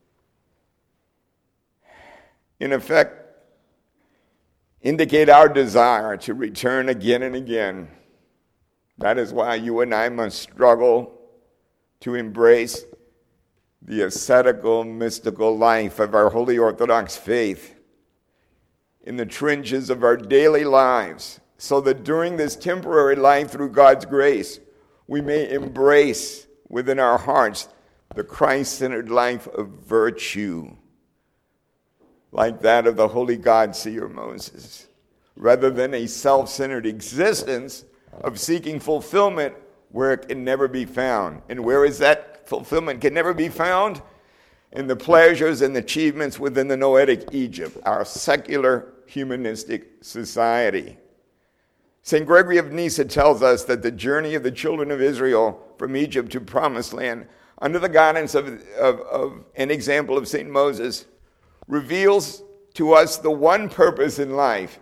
in effect, indicate our desire to return again and again. That is why you and I must struggle to embrace the ascetical, mystical life of our Holy Orthodox faith in the trenches of our daily lives, so that during this temporary life, through God's grace, we may embrace within our hearts the Christ-centered life of virtue, like that of the holy God-seer Moses, rather than a self-centered existence of seeking fulfillment where it can never be found. And where is that fulfillment can never be found? In the pleasures and achievements within the Noetic Egypt, our secular humanistic society. Saint Gregory of Nyssa tells us that the journey of the children of Israel from Egypt to Promised Land, under the guidance of, of, of an example of Saint Moses, reveals to us the one purpose in life: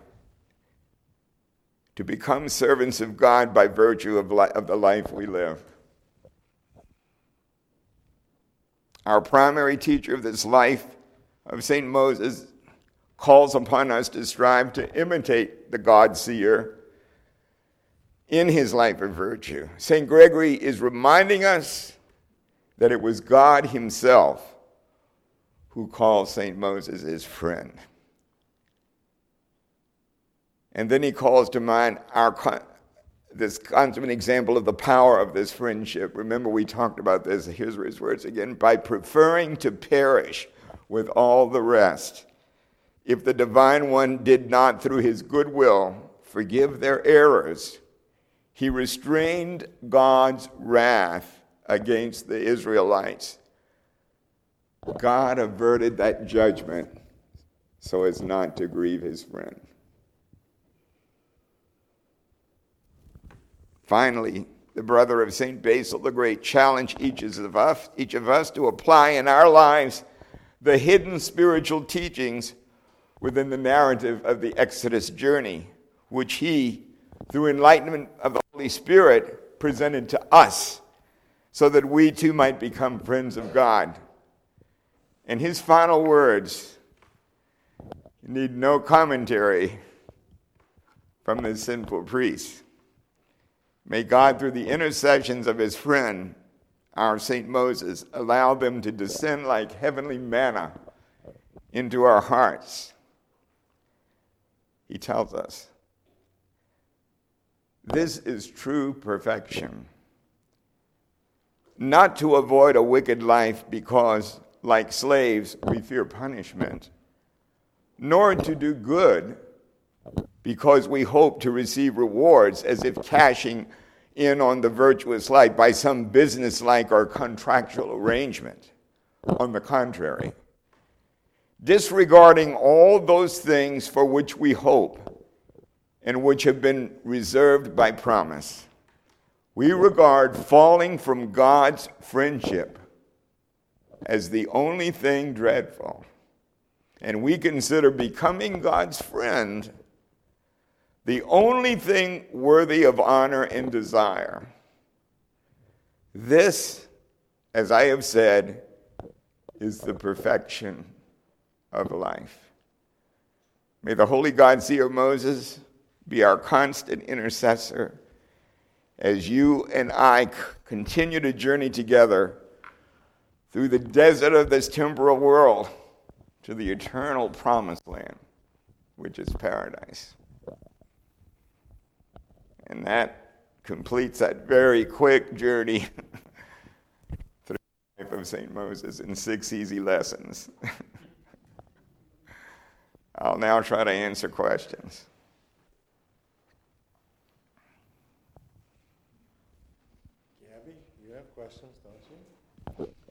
to become servants of God by virtue of, li- of the life we live. Our primary teacher of this life of Saint Moses calls upon us to strive to imitate the God-seer in his life of virtue. Saint Gregory is reminding us that it was God himself who called Saint Moses his friend. And then he calls to mind our this consummate example of the power of this friendship. Remember, we talked about this. Here's his words again. By preferring to perish with all the rest, if the Divine One did not, through his goodwill, forgive their errors, he restrained God's wrath against the Israelites. God averted that judgment so as not to grieve his friend. Finally, the brother of Saint Basil the Great challenged each of us, each of us to apply in our lives the hidden spiritual teachings within the narrative of the Exodus journey, which he, through enlightenment of the Holy Spirit, presented to us so that we too might become friends of God. And his final words need no commentary from the sinful priest. May God, through the intercessions of his friend, our Saint Moses, allow them to descend like heavenly manna into our hearts. He tells us, this is true perfection. Not to avoid a wicked life because, like slaves, we fear punishment, nor to do good because we hope to receive rewards as if cashing in on the virtuous life by some business-like or contractual arrangement. On the contrary, disregarding all those things for which we hope and which have been reserved by promise, we regard falling from God's friendship as the only thing dreadful, and we consider becoming God's friend the only thing worthy of honor and desire. This, as I have said, is the perfection of life. May the holy God, seer Moses, be our constant intercessor as you and I c- continue to journey together through the desert of this temporal world to the eternal promised land, which is paradise. And that completes that very quick journey through the life of Saint Moses in six easy lessons. I'll now try to answer questions. Gabby, you have questions, don't you?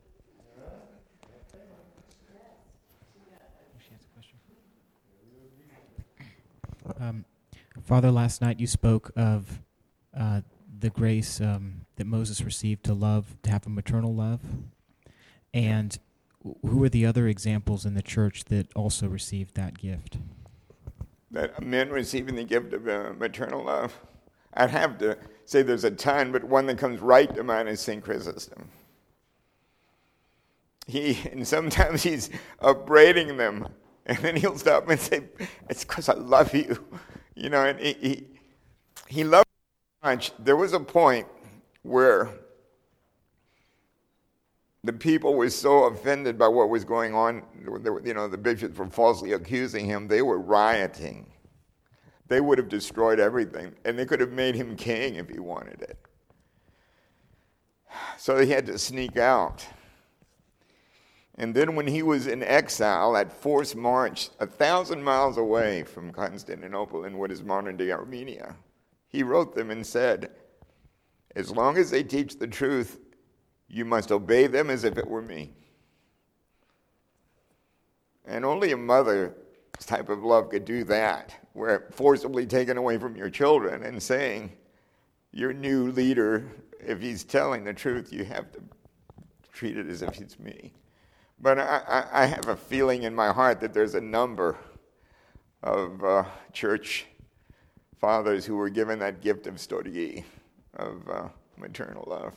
Um, Father, last night you spoke of uh, the grace um, that Moses received to love, to have a maternal love. And who are the other examples in the church that also received that gift? That men receiving the gift of uh, maternal love? I'd have to say there's a ton, but one that comes right to mind is Saint Chrysostom. He, and sometimes he's upbraiding them, and then he'll stop and say, it's because I love you. You know, and he, he, he loved so much. There was a point where the people were so offended by what was going on. They were, you know, the bishops were falsely accusing him. They were rioting. They would have destroyed everything, and they could have made him king if he wanted it. So he had to sneak out. And then when he was in exile, that forced march a thousand miles away from Constantinople in what is modern-day Armenia, he wrote them and said, as long as they teach the truth, you must obey them as if it were me. And only a mother's type of love could do that, where forcibly taken away from your children and saying, your new leader, if he's telling the truth, you have to treat it as if it's me. But I, I have a feeling in my heart that there's a number of uh, church fathers who were given that gift of storge, of uh, maternal love.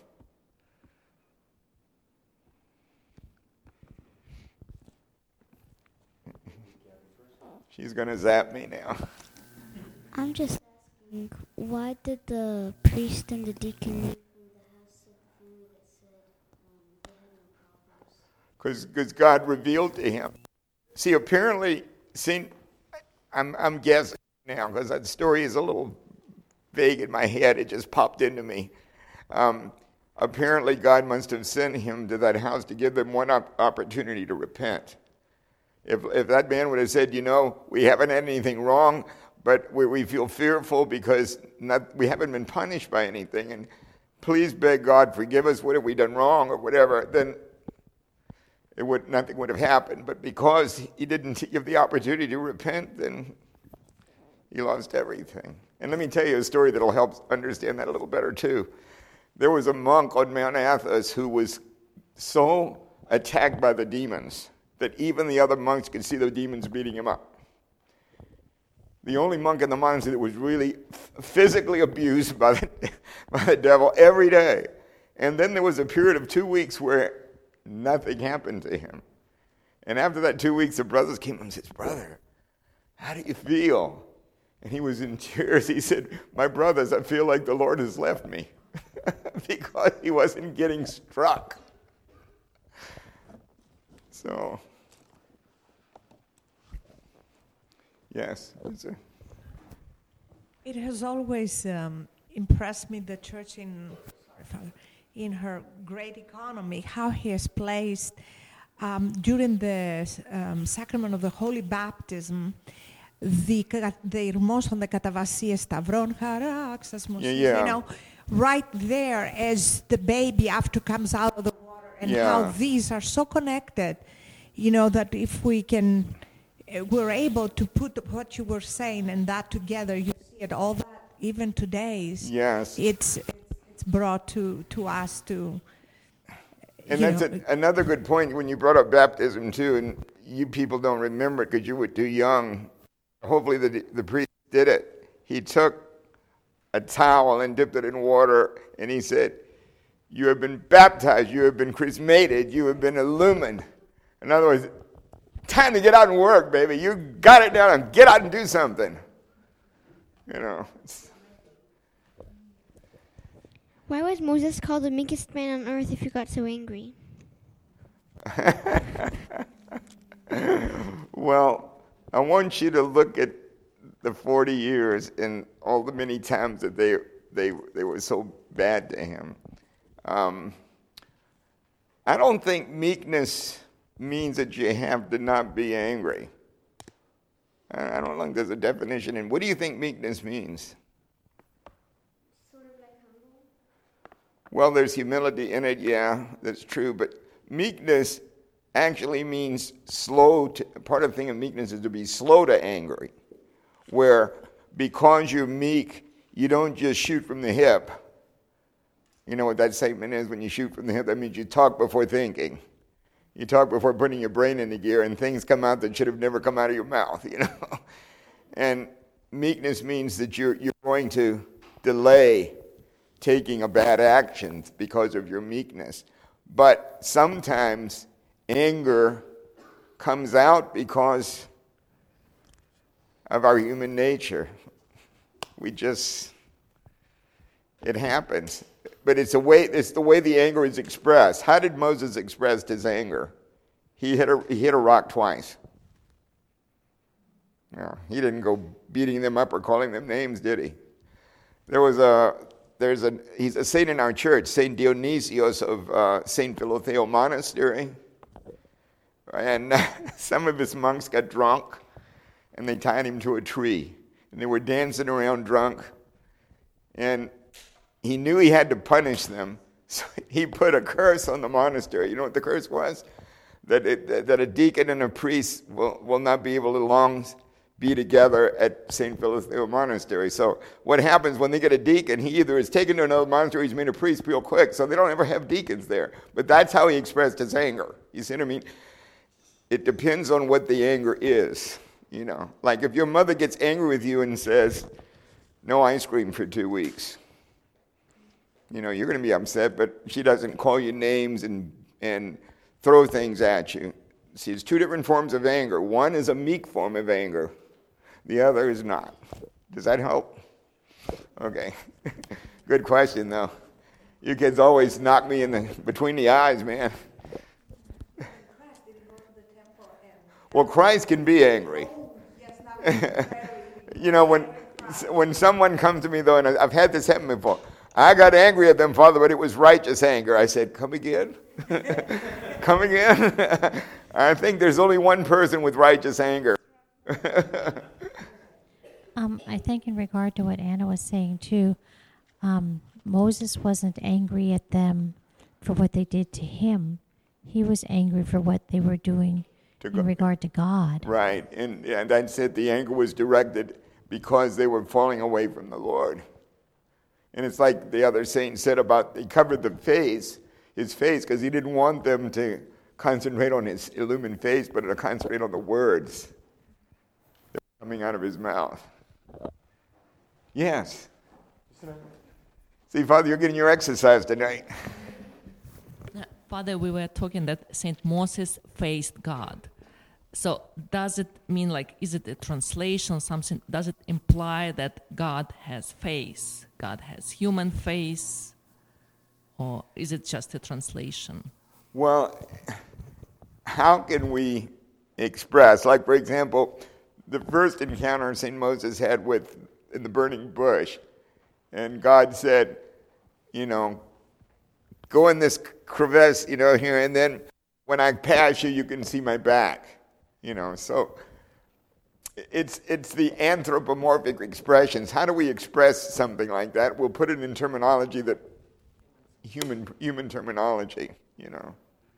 She's going to zap me now. I'm just asking, why did the priest and the deacon leave from the house of food that said, um, they had no problems? Because God revealed to him. See, apparently, see, I'm, I'm guessing now, because that story is a little vague in my head. It just popped into me. Um, apparently, God must have sent him to that house to give them one op- opportunity to repent. If if that man would have said, you know, we haven't had anything wrong, but we, we feel fearful because not, we haven't been punished by anything, and please beg God, forgive us, what have we done wrong, or whatever, then it would nothing would have happened. But because he didn't give the opportunity to repent, then he lost everything. And let me tell you a story that will help understand that a little better too. There was a monk on Mount Athos who was so attacked by the demons that even the other monks could see the demons beating him up. The only monk in the monastery that was really physically abused by the, by the devil every day. And then there was a period of two weeks where nothing happened to him. And after that two weeks, the brothers came and said, brother, how do you feel? And he was in tears. He said, my brothers, I feel like the Lord has left me because he wasn't getting struck. So, yes. It has always um, impressed me, the church in, in her great economy, how he has placed, um, during the um, sacrament of the Holy Baptism, the, the Irmos on the Καταβασία Σταυρών Χαράξας, Yeah, yeah. you know, right there as the baby after comes out of the water, and Yeah. how these are so connected, you know, that if we can, uh, we're able to put what you were saying and that together, you see it all that, even today's, Yes. it's, it's brought to, to us to, And you that's know, a, another good point when you brought up baptism too, and you people don't remember it because you were too young. Hopefully the, the priest did it. He took a towel and dipped it in water, and he said, you have been baptized, you have been chrismated, you have been illumined. In other words, time to get out and work, baby. You got it down and get out and do something. You know. It's, Why was Moses called the meekest man on earth if he got so angry? well, I want you to look at the forty years and all the many times that they they they were so bad to him. Um, I don't think meekness means that you have to not be angry. I I don't think there's a definition. And what do you think meekness means? Sort of like humble. Well, there's humility in it, yeah, that's true. But meekness actually means slow to, part of the thing of meekness is to be slow to anger, where because you're meek, you don't just shoot from the hip. You know what that statement is? When you shoot from the hip, that means you talk before thinking. You talk before putting your brain into gear, and things come out that should have never come out of your mouth, you know. And meekness means that you're you're going to delay taking a bad action because of your meekness. But sometimes anger comes out because of our human nature. We just, it happens. But it's a way. It's the way the anger is expressed. How did Moses express his anger? He hit a he hit a rock twice. No, he didn't go beating them up or calling them names, did he? There was a there's a he's a saint in our church, Saint Dionysius of uh, Saint Philotheo Monastery, and uh, some of his monks got drunk, and they tied him to a tree, and they were dancing around drunk, and he knew he had to punish them, so he put a curse on the monastery. You know what the curse was? That it, that a deacon and a priest will, will not be able to long be together at Saint Philotheo Monastery. So what happens when they get a deacon, he either is taken to another monastery, he's made a priest real quick, so they don't ever have deacons there. But that's how he expressed his anger. You see what I mean? It depends on what the anger is. You know, like if your mother gets angry with you and says, no ice cream for two weeks. You know, you're going to be upset, but she doesn't call you names and, and throw things at you. See, it's two different forms of anger. One is a meek form of anger. The other is not. Does that help? Okay. Good question, though. You kids always knock me in the between the eyes, man. Well, Christ can be angry. You know, when when someone comes to me, though, and I've had this happen before, I got angry at them, Father, but it was righteous anger. I said, come again? Come again? I think there's only one person with righteous anger. um, I think in regard to what Anna was saying, too, um, Moses wasn't angry at them for what they did to him. He was angry for what they were doing To in go- regard to God. Right, and, and I said the anger was directed because they were falling away from the Lord. And it's like the other saint said about, he covered the face, his face, because he didn't want them to concentrate on his illumined face, but to concentrate on the words that were coming out of his mouth. Yes. See, Father, you're getting your exercise tonight. Uh, Father, we were talking that Saint Moses faced God. So does it mean, like, is it a translation, something? Does it imply that God has face, God has human face, or is it just a translation? Well, how can we express, like, for example, the first encounter Saint Moses had with in the burning bush, and God said, you know, go in this crevice, you know, here, and then when I pass you, you can see my back. You know, so It's it's the anthropomorphic expressions. How do we express something like that? We'll put it in terminology that human human terminology, you know.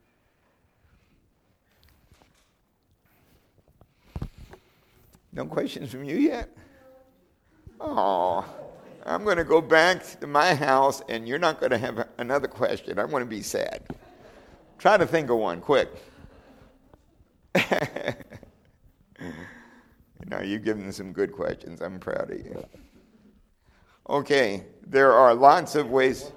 No questions from you yet? Oh, I'm going to go back to my house, and you're not going to have another question. I want to be sad. Try to think of one, quick. Now, you've given some good questions. I'm proud of you. Okay, there are lots of ways.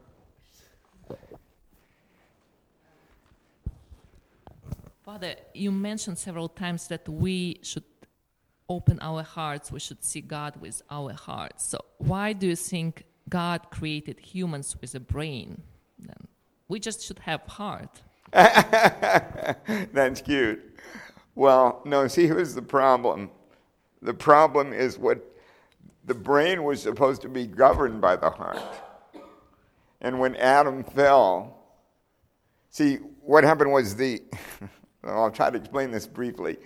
Father, you mentioned several times that we should open our hearts, we should see God with our hearts. So why do you think God created humans with a brain? Then we just should have heart. That's cute. Well, no, see, here's the problem. The problem is what the brain was supposed to be governed by the heart. And when Adam fell, see, what happened was the, I'll try to explain this briefly.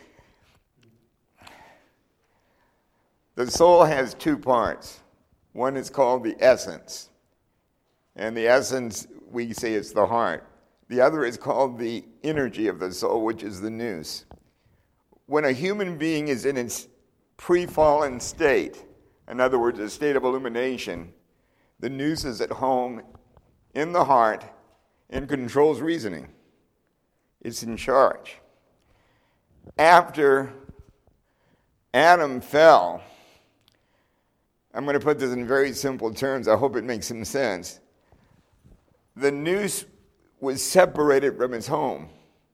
The soul has two parts. One is called the essence. And the essence, we say, is the heart. The other is called the energy of the soul, which is the nous. When a human being is in its pre-fallen state, in other words, a state of illumination, the nous is at home in the heart and controls reasoning. It's in charge. After Adam fell, I'm going to put this in very simple terms. I hope it makes some sense. The nous was separated from his home.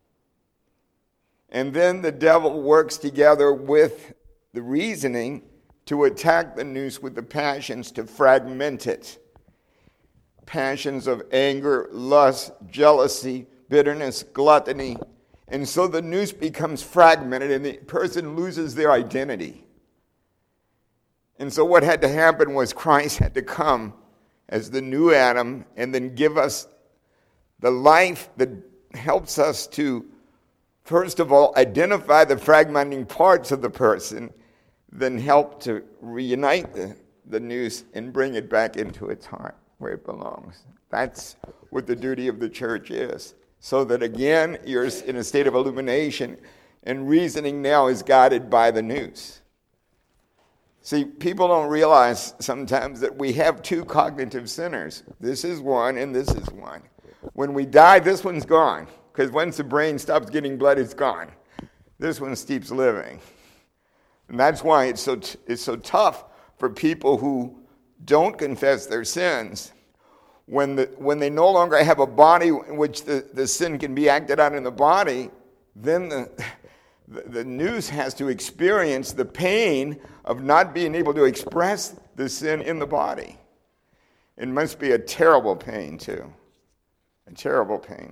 And then the devil works together with the reasoning to attack the nous with the passions, to fragment it. Passions of anger, lust, jealousy, bitterness, gluttony. And so the nous becomes fragmented and the person loses their identity. And so what had to happen was Christ had to come as the new Adam and then give us the life that helps us to, first of all, identify the fragmenting parts of the person, then help to reunite the, the nous and bring it back into its heart where it belongs. That's what the duty of the church is. So that again, you're in a state of illumination and reasoning now is guided by the nous. See, people don't realize sometimes that we have two cognitive centers. This is one and this is one. When we die, this one's gone. Because once the brain stops getting blood, it's gone. This one keeps living. And that's why it's so t- it's so tough for people who don't confess their sins. When the when they no longer have a body in which the, the sin can be acted out in the body, then the, the, the nous has to experience the pain of not being able to express the sin in the body. It must be a terrible pain, too. A terrible pain.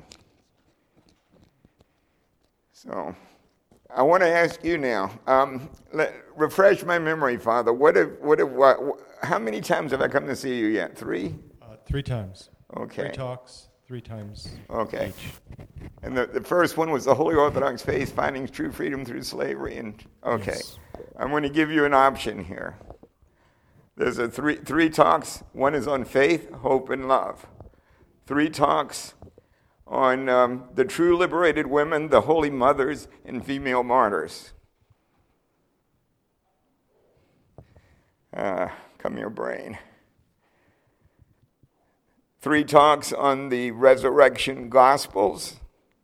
So, I want to ask you now, um, let, refresh my memory, Father. What if, what if, what, how many times have I come to see you yet? Three? Uh, three times. Okay. Three talks, three times okay. each. And the, the first one was the Holy Orthodox Faith, finding true freedom through slavery. And okay, Yes. I'm going to give you an option here. There's a three three talks. One is on faith, hope, and love. Three talks on um, the true liberated women, the holy mothers, and female martyrs. Uh, come your brain. Three talks on the resurrection gospels.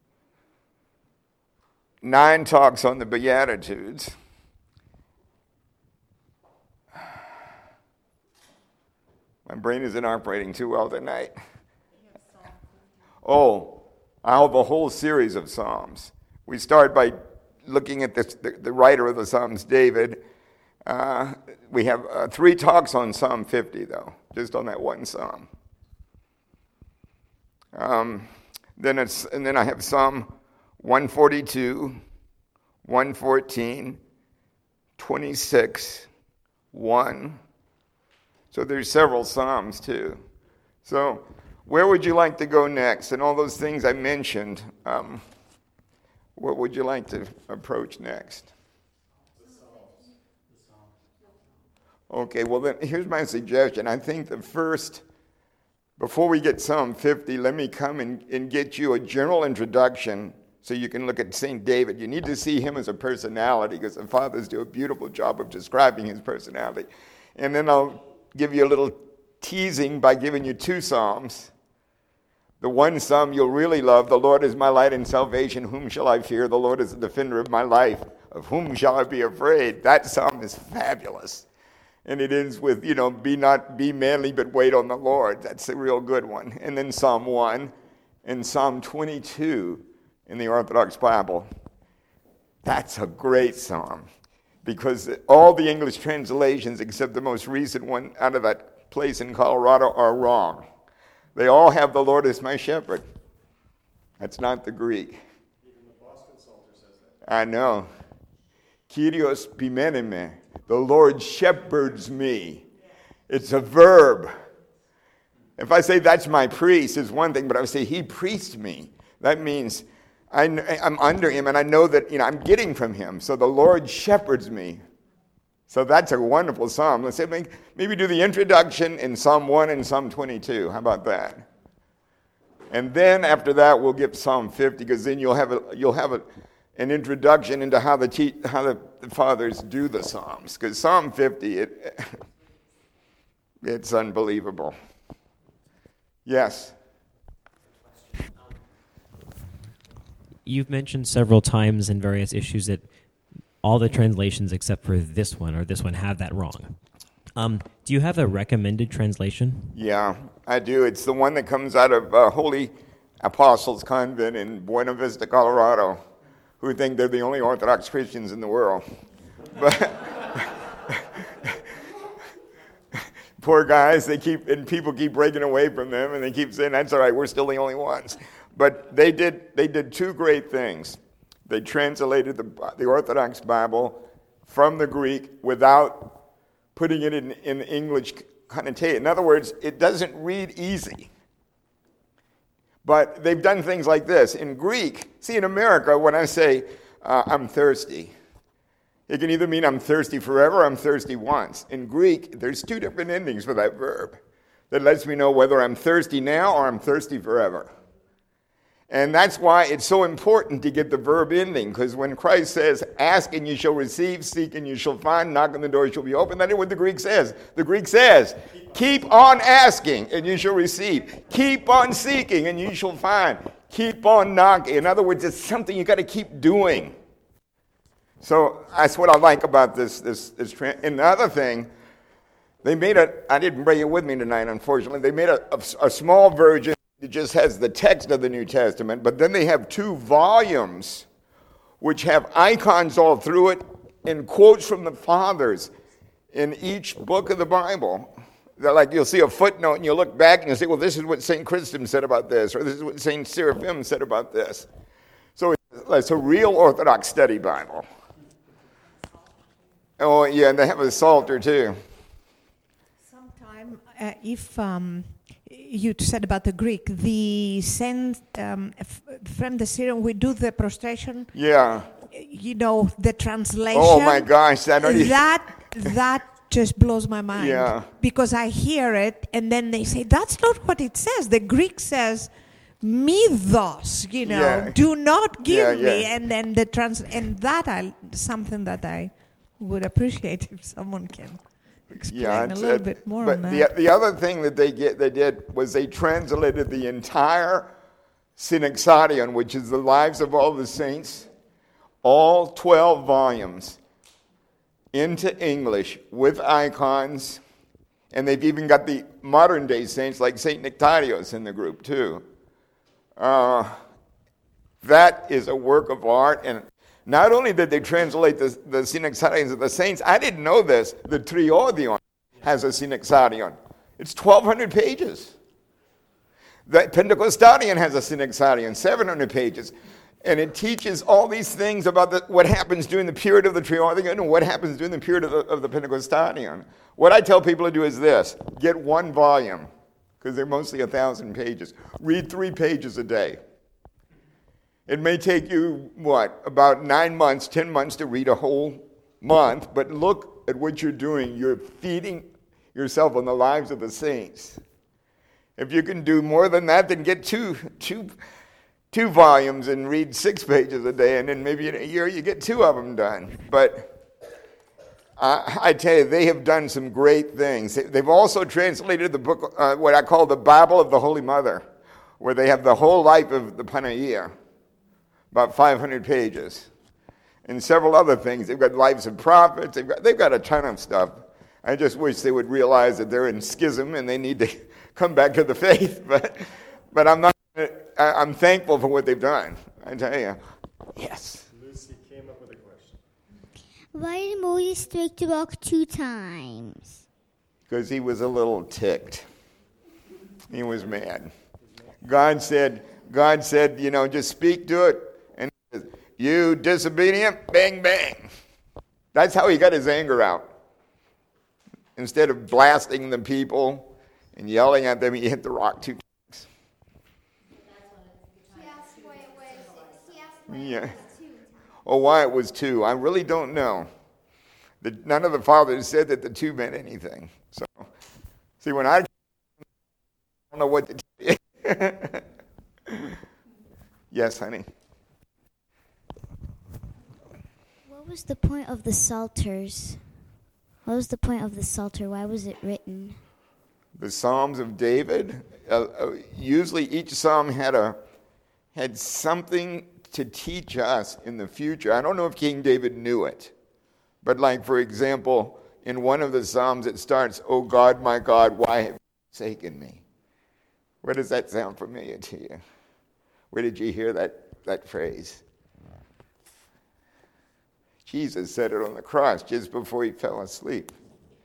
Nine talks on the Beatitudes. My brain isn't operating too well tonight. Oh, I have a whole series of Psalms. We start by looking at this, the, the writer of the Psalms, David. Uh, we have uh, three talks on Psalm fifty, though, just on that one Psalm. Um, then it's and then I have Psalm one forty-two, one fourteen, twenty-six, one. So there's several Psalms too. So where would you like to go next? And all those things I mentioned, um, what would you like to approach next? Okay, well then, here's my suggestion. I think the first, before we get Psalm fifty, let me come and, and get you a general introduction so you can look at Saint David. You need to see him as a personality because the fathers do a beautiful job of describing his personality. And then I'll give you a little teasing by giving you two Psalms. The one Psalm you'll really love, the Lord is my light and salvation, whom shall I fear? The Lord is the defender of my life, of whom shall I be afraid? That Psalm is fabulous. And it ends with, you know, be not, be manly, but wait on the Lord. That's a real good one. And then Psalm one and Psalm twenty-two in the Orthodox Bible. That's a great Psalm because all the English translations, except the most recent one out of that place in Colorado, are wrong. They all have the Lord is my shepherd. That's not the Greek. Even the Boston Psalter says that. I know. Kyrios pimeneme. The Lord shepherds me. It's a verb. If I say that's my priest, it's one thing, but if I say he priests me, that means I, I'm under him and I know that, you know, I'm getting from him. So the Lord shepherds me. So that's a wonderful psalm. Let's say maybe do the introduction in Psalm one and Psalm twenty-two. How about that? And then after that, we'll get Psalm fifty because then you'll have a, you'll have a, an introduction into how the te- how the, the fathers do the psalms. Because Psalm fifty, it it's unbelievable. Yes. You've mentioned several times in various issues that all the translations except for this one or this one have that wrong. Um, do you have a recommended translation? Yeah, I do. It's the one that comes out of uh, Holy Apostles Convent in Buena Vista, Colorado, who think they're the only Orthodox Christians in the world. But poor guys, they keep and people keep breaking away from them, and they keep saying, "That's all right, we're still the only ones." But they did they did two great things. They translated the, the Orthodox Bible from the Greek without putting it in, in English connotation. In other words, it doesn't read easy. But they've done things like this. In Greek, see, in America, when I say, uh, I'm thirsty, it can either mean I'm thirsty forever or I'm thirsty once. In Greek, there's two different endings for that verb that lets me know whether I'm thirsty now or I'm thirsty forever. And that's why it's so important to get the verb ending, because when Christ says, ask and you shall receive, seek and you shall find, knock and the door shall be open, that is what the Greek says. The Greek says, keep on asking and you shall receive. Keep on seeking and you shall find. Keep on knocking. In other words, it's something you got to keep doing. So that's what I like about this. this, this tra- and the other thing, they made a, I didn't bring it with me tonight, unfortunately, they made a, a, a small version. It just has the text of the New Testament, but then they have two volumes which have icons all through it and quotes from the fathers in each book of the Bible. They're like you'll see a footnote and you'll look back and you'll say, well, this is what Saint Chrysostom said about this, or this is what Saint Seraphim said about this. So it's a real Orthodox study Bible. Oh, yeah, and they have a Psalter too. Sometime, uh, if... Um You said about the Greek, the sense um, f- from the Syrian, we do the prostration. Yeah. You know, the translation. Oh my gosh, I don't even... that that just blows my mind. Yeah. Because I hear it, and then they say that's not what it says. The Greek says, "Mythos," you know, Yeah. do not give Yeah, yeah. me, and then the trans, and that I something that I would appreciate if someone can. Explain Yeah, a it's, little uh, bit more but on that. the the other thing that they get they did was they translated the entire Synaxarion, which is the lives of all the saints, all twelve volumes, into English with icons, and they've even got the modern day saints like Saint Nectarios in the group too. Uh, that is a work of art, and not only did they translate the, the Synaxarions of the saints, I didn't know this, the Triodion has a Synaxarion. It's twelve hundred pages. The Pentecostalion has a Synaxarion, seven hundred pages. And it teaches all these things about the, what happens during the period of the Triodion and what happens during the period of the, of the Pentecostalion. What I tell people to do is this, get one volume, because they're mostly a thousand pages. Read three pages a day. It may take you, what, about nine months, ten months to read a whole month, but look at what you're doing, you're feeding yourself on the lives of the saints. If you can do more than that, then get two, two, two volumes and read six pages a day, and then maybe in a year you get two of them done. But uh, I tell you, they have done some great things. They've also translated the book, uh, what I call the Bible of the Holy Mother, where they have the whole life of the Panagia, about five hundred pages, and several other things. They've got lives of prophets. They've got, they've got a ton of stuff. I just wish they would realize that they're in schism and they need to come back to the faith. But, but I'm not. I'm thankful for what they've done. I tell you. Yes. Lucy came up with a question. Why did Moses strike the rock two times? Because he was a little ticked. He was mad. God said, God said, you know, just speak to it. And he says, you disobedient, bang, bang. That's how he got his anger out. Instead of blasting the people and yelling at them, he hit the rock two times. Yeah. Oh, why it was two, I really don't know. The, none of the fathers said that the two meant anything. So, see, when I, I don't know what to tell you. Yes, honey. What was the point of the Psalters? What was the point of the Psalter? Why was it written? The Psalms of David. Uh, uh, usually, each psalm had a had something to teach us in the future. I don't know if King David knew it, but like for example, in one of the psalms, it starts, "Oh God, my God, why have you forsaken me?" Where does that sound familiar to you? Where did you hear that that phrase? Jesus said it on the cross just before he fell asleep.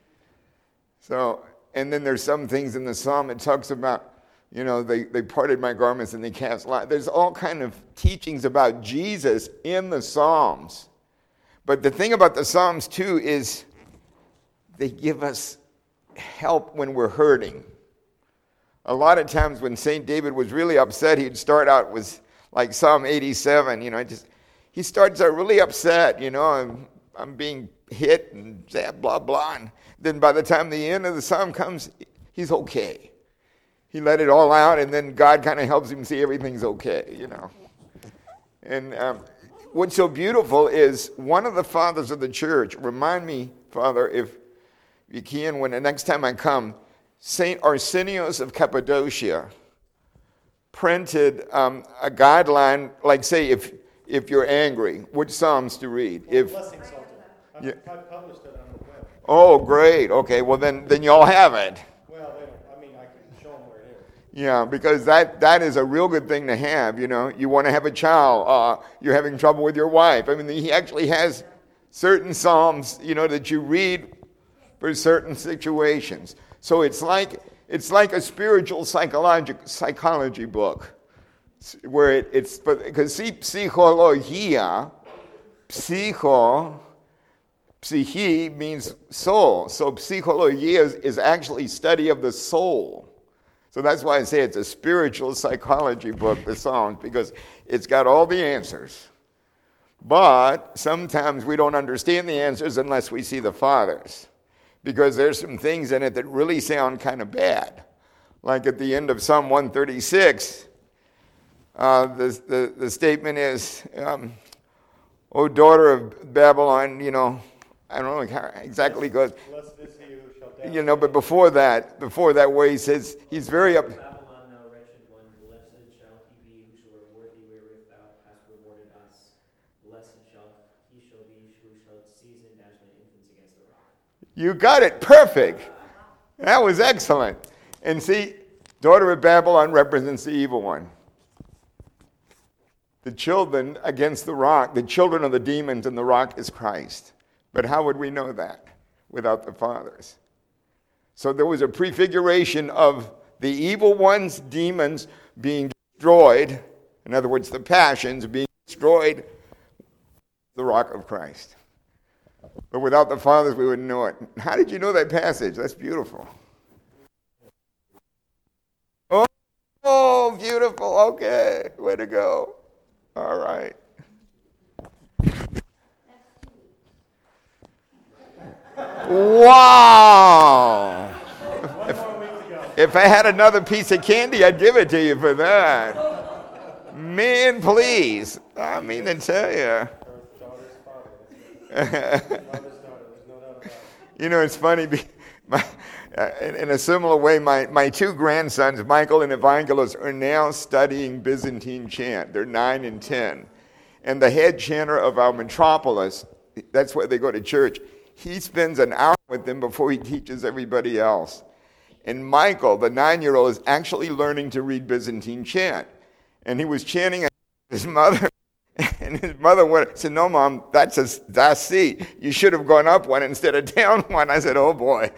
So, and then there's some things in the psalm it talks about, you know, they, they parted my garments and they cast light. There's all kind of teachings about Jesus in the Psalms. But the thing about the Psalms, too, is they give us help when we're hurting. A lot of times when Saint David was really upset, he'd start out with like Psalm eighty-seven, you know, just... He starts out really upset, you know, I'm, I'm being hit and blah, blah. And then by the time the end of the psalm comes, he's okay. He let it all out, and then God kind of helps him see everything's okay, you know. And um, what's so beautiful is one of the fathers of the church, remind me, Father, if you can, when the next time I come, Saint Arsenios of Cappadocia printed um, a guideline, like say if... If you're angry, which Psalms to read? If Blessing Psalter. I, yeah. I published it on the web. Oh, great. Okay, well then, then y'all have it. Well, they don't, I mean, I can show them where it is. Yeah, because that, that is a real good thing to have. You know, you want to have a child. Uh, you're having trouble with your wife. I mean, he actually has certain Psalms, you know, that you read for certain situations. So it's like it's like a spiritual psychology psychology book. Where it, it's, because see, psychologia, psycho, psyche means soul. So psychologia is, is actually study of the soul. So that's why I say it's a spiritual psychology book, the Psalms, because it's got all the answers. But sometimes we don't understand the answers unless we see the fathers, because there's some things in it that really sound kind of bad. Like at the end of Psalm one thirty-six, Uh, the, the, the statement is, um, O daughter of Babylon, you know, I don't know how exactly it goes. Blessed is he who shall dance. You know, but before that, before that where he says, he's very up. Babylon, thou wretched one, blessed shall he be who shall reward thee wherewith thou hast rewarded us. Blessed shall he shall be who shall seize and dash my infants against the rock. You got it, perfect. That was excellent. And see, daughter of Babylon represents the evil one. The children against the rock, the children of the demons and the rock is Christ. But how would we know that without the fathers? So there was a prefiguration of the evil ones, demons, being destroyed. In other words, the passions being destroyed, the rock of Christ. But without the fathers, we wouldn't know it. How did you know that passage? That's beautiful. Oh, oh beautiful. Okay, way to go. All right. Wow! If, if I had another piece of candy, I'd give it to you for that. Man, please. I mean to tell you. You know, it's funny. My, uh, in, in a similar way, my, my two grandsons, Michael and Evangelos, are now studying Byzantine chant. They're nine and ten. And the head chanter of our metropolis, that's where they go to church, he spends an hour with them before he teaches everybody else. And Michael, the nine-year-old, is actually learning to read Byzantine chant. And he was chanting at his mother. And his mother went, said, no, Mom, that's a that's C. You should have gone up one instead of down one. I said, oh, boy.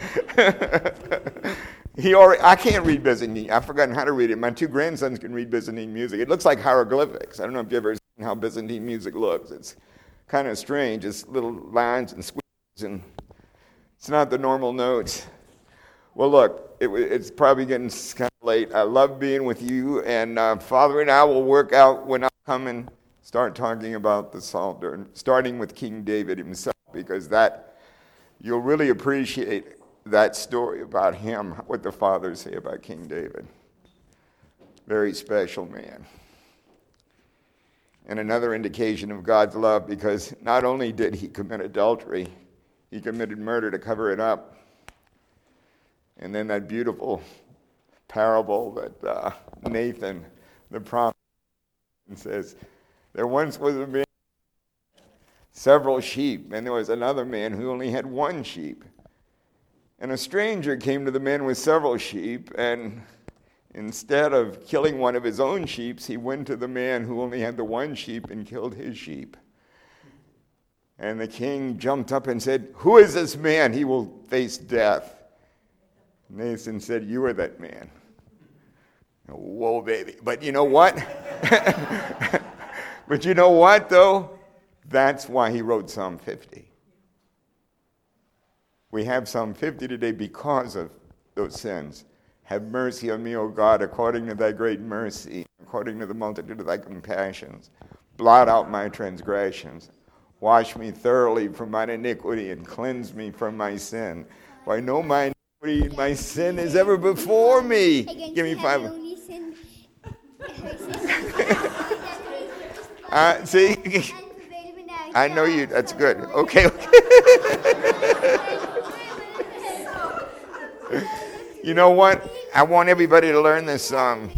he already, I can't read Byzantine. I've forgotten how to read it. My two grandsons can read Byzantine music. It looks like hieroglyphics. I don't know if you've ever seen how Byzantine music looks. It's kind of strange. It's little lines and squeaks, and it's not the normal notes. Well, look, it, it's probably getting kind of late. I love being with you, and uh, Father and I will work out when I come and start talking about the Psalter, starting with King David himself, because that you'll really appreciate that story about him, what the fathers say about King David. Very special man. And another indication of God's love, because not only did he commit adultery, he committed murder to cover it up. And then that beautiful parable that uh, Nathan, the prophet, says, there once was a man, several sheep, and there was another man who only had one sheep. And a stranger came to the man with several sheep, and instead of killing one of his own sheep, he went to the man who only had the one sheep and killed his sheep. And the king jumped up and said, who is this man? He will face death. Nathan said, you are that man. Whoa, baby. But you know what? But you know what, though? That's why he wrote Psalm fifty. We have Psalm fifty today because of those sins. Have mercy on me, O God, according to thy great mercy, according to the multitude of thy compassions. Blot out my transgressions. Wash me thoroughly from mine iniquity and cleanse me from my sin. For I know my iniquity, my sin is ever before me. Give me five. Uh, see, I know you. That's good. Okay. okay. You know what? I want everybody to learn this song.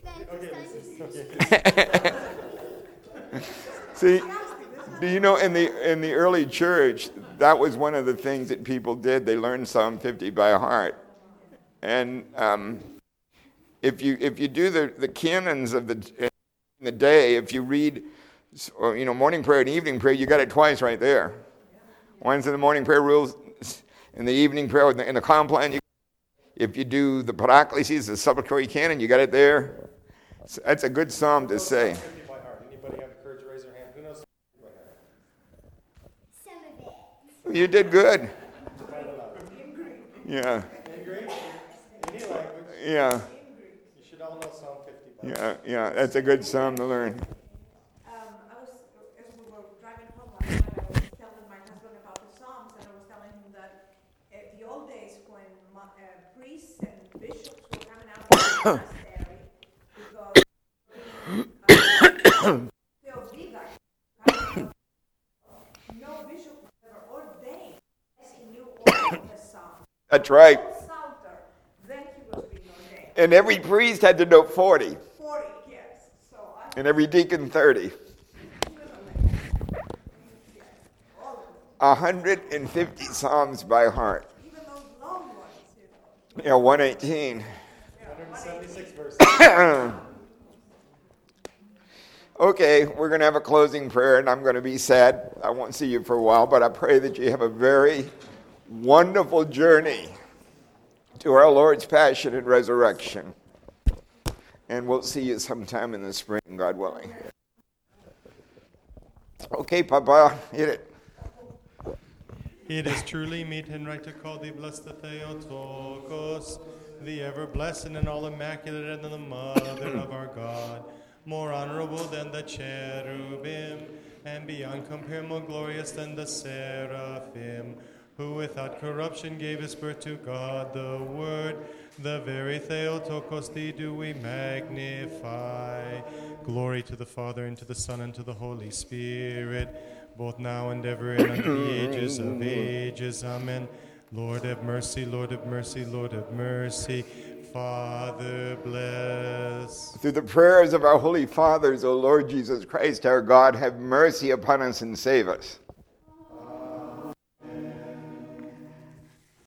See, do you know in the in the early church that was one of the things that people did? They learned Psalm fifty by heart, and um, if you if you do the the canons of the in the day, if you read. Or, you know, morning prayer and evening prayer, you got it twice right there. Once in the morning prayer rules, in the evening prayer, in the, in the Compline, you, if you do the Paraclesis, the supplicatory canon, you got it there. So that's a good psalm to say. Anybody have the courage to raise their hand? Who knows by heart? Some of it. You did good. Yeah. In Greek? Any language? Yeah. You should all know Psalm fifty by Yeah, heart. yeah, that's a good psalm to learn. That's right. And every priest had to know forty. forty, yes. So I And every deacon thirty. one hundred fifty psalms by heart. even those long ones, you know. Yeah, one eighteen. one seventy-six verses. Okay, we're going to have a closing prayer, and I'm going to be sad. I won't see you for a while, but I pray that you have a very wonderful journey to our Lord's passion and resurrection. And we'll see you sometime in the spring, God willing. Okay, Papa, hit it. It is truly meet and right to call thee blessed Theotokos, the ever blessed and all immaculate and the mother of our God, more honorable than the cherubim, and beyond compare more glorious than the seraphim, who without corruption gave his birth to God the Word, the very Theotokos, thee do we magnify. Glory to the Father, and to the Son, and to the Holy Spirit, both now and ever, and unto the ages of ages. Amen. Lord have mercy, Lord have mercy, Lord have mercy. Father, bless. Through the prayers of our holy fathers, O Lord Jesus Christ, our God, have mercy upon us and save us.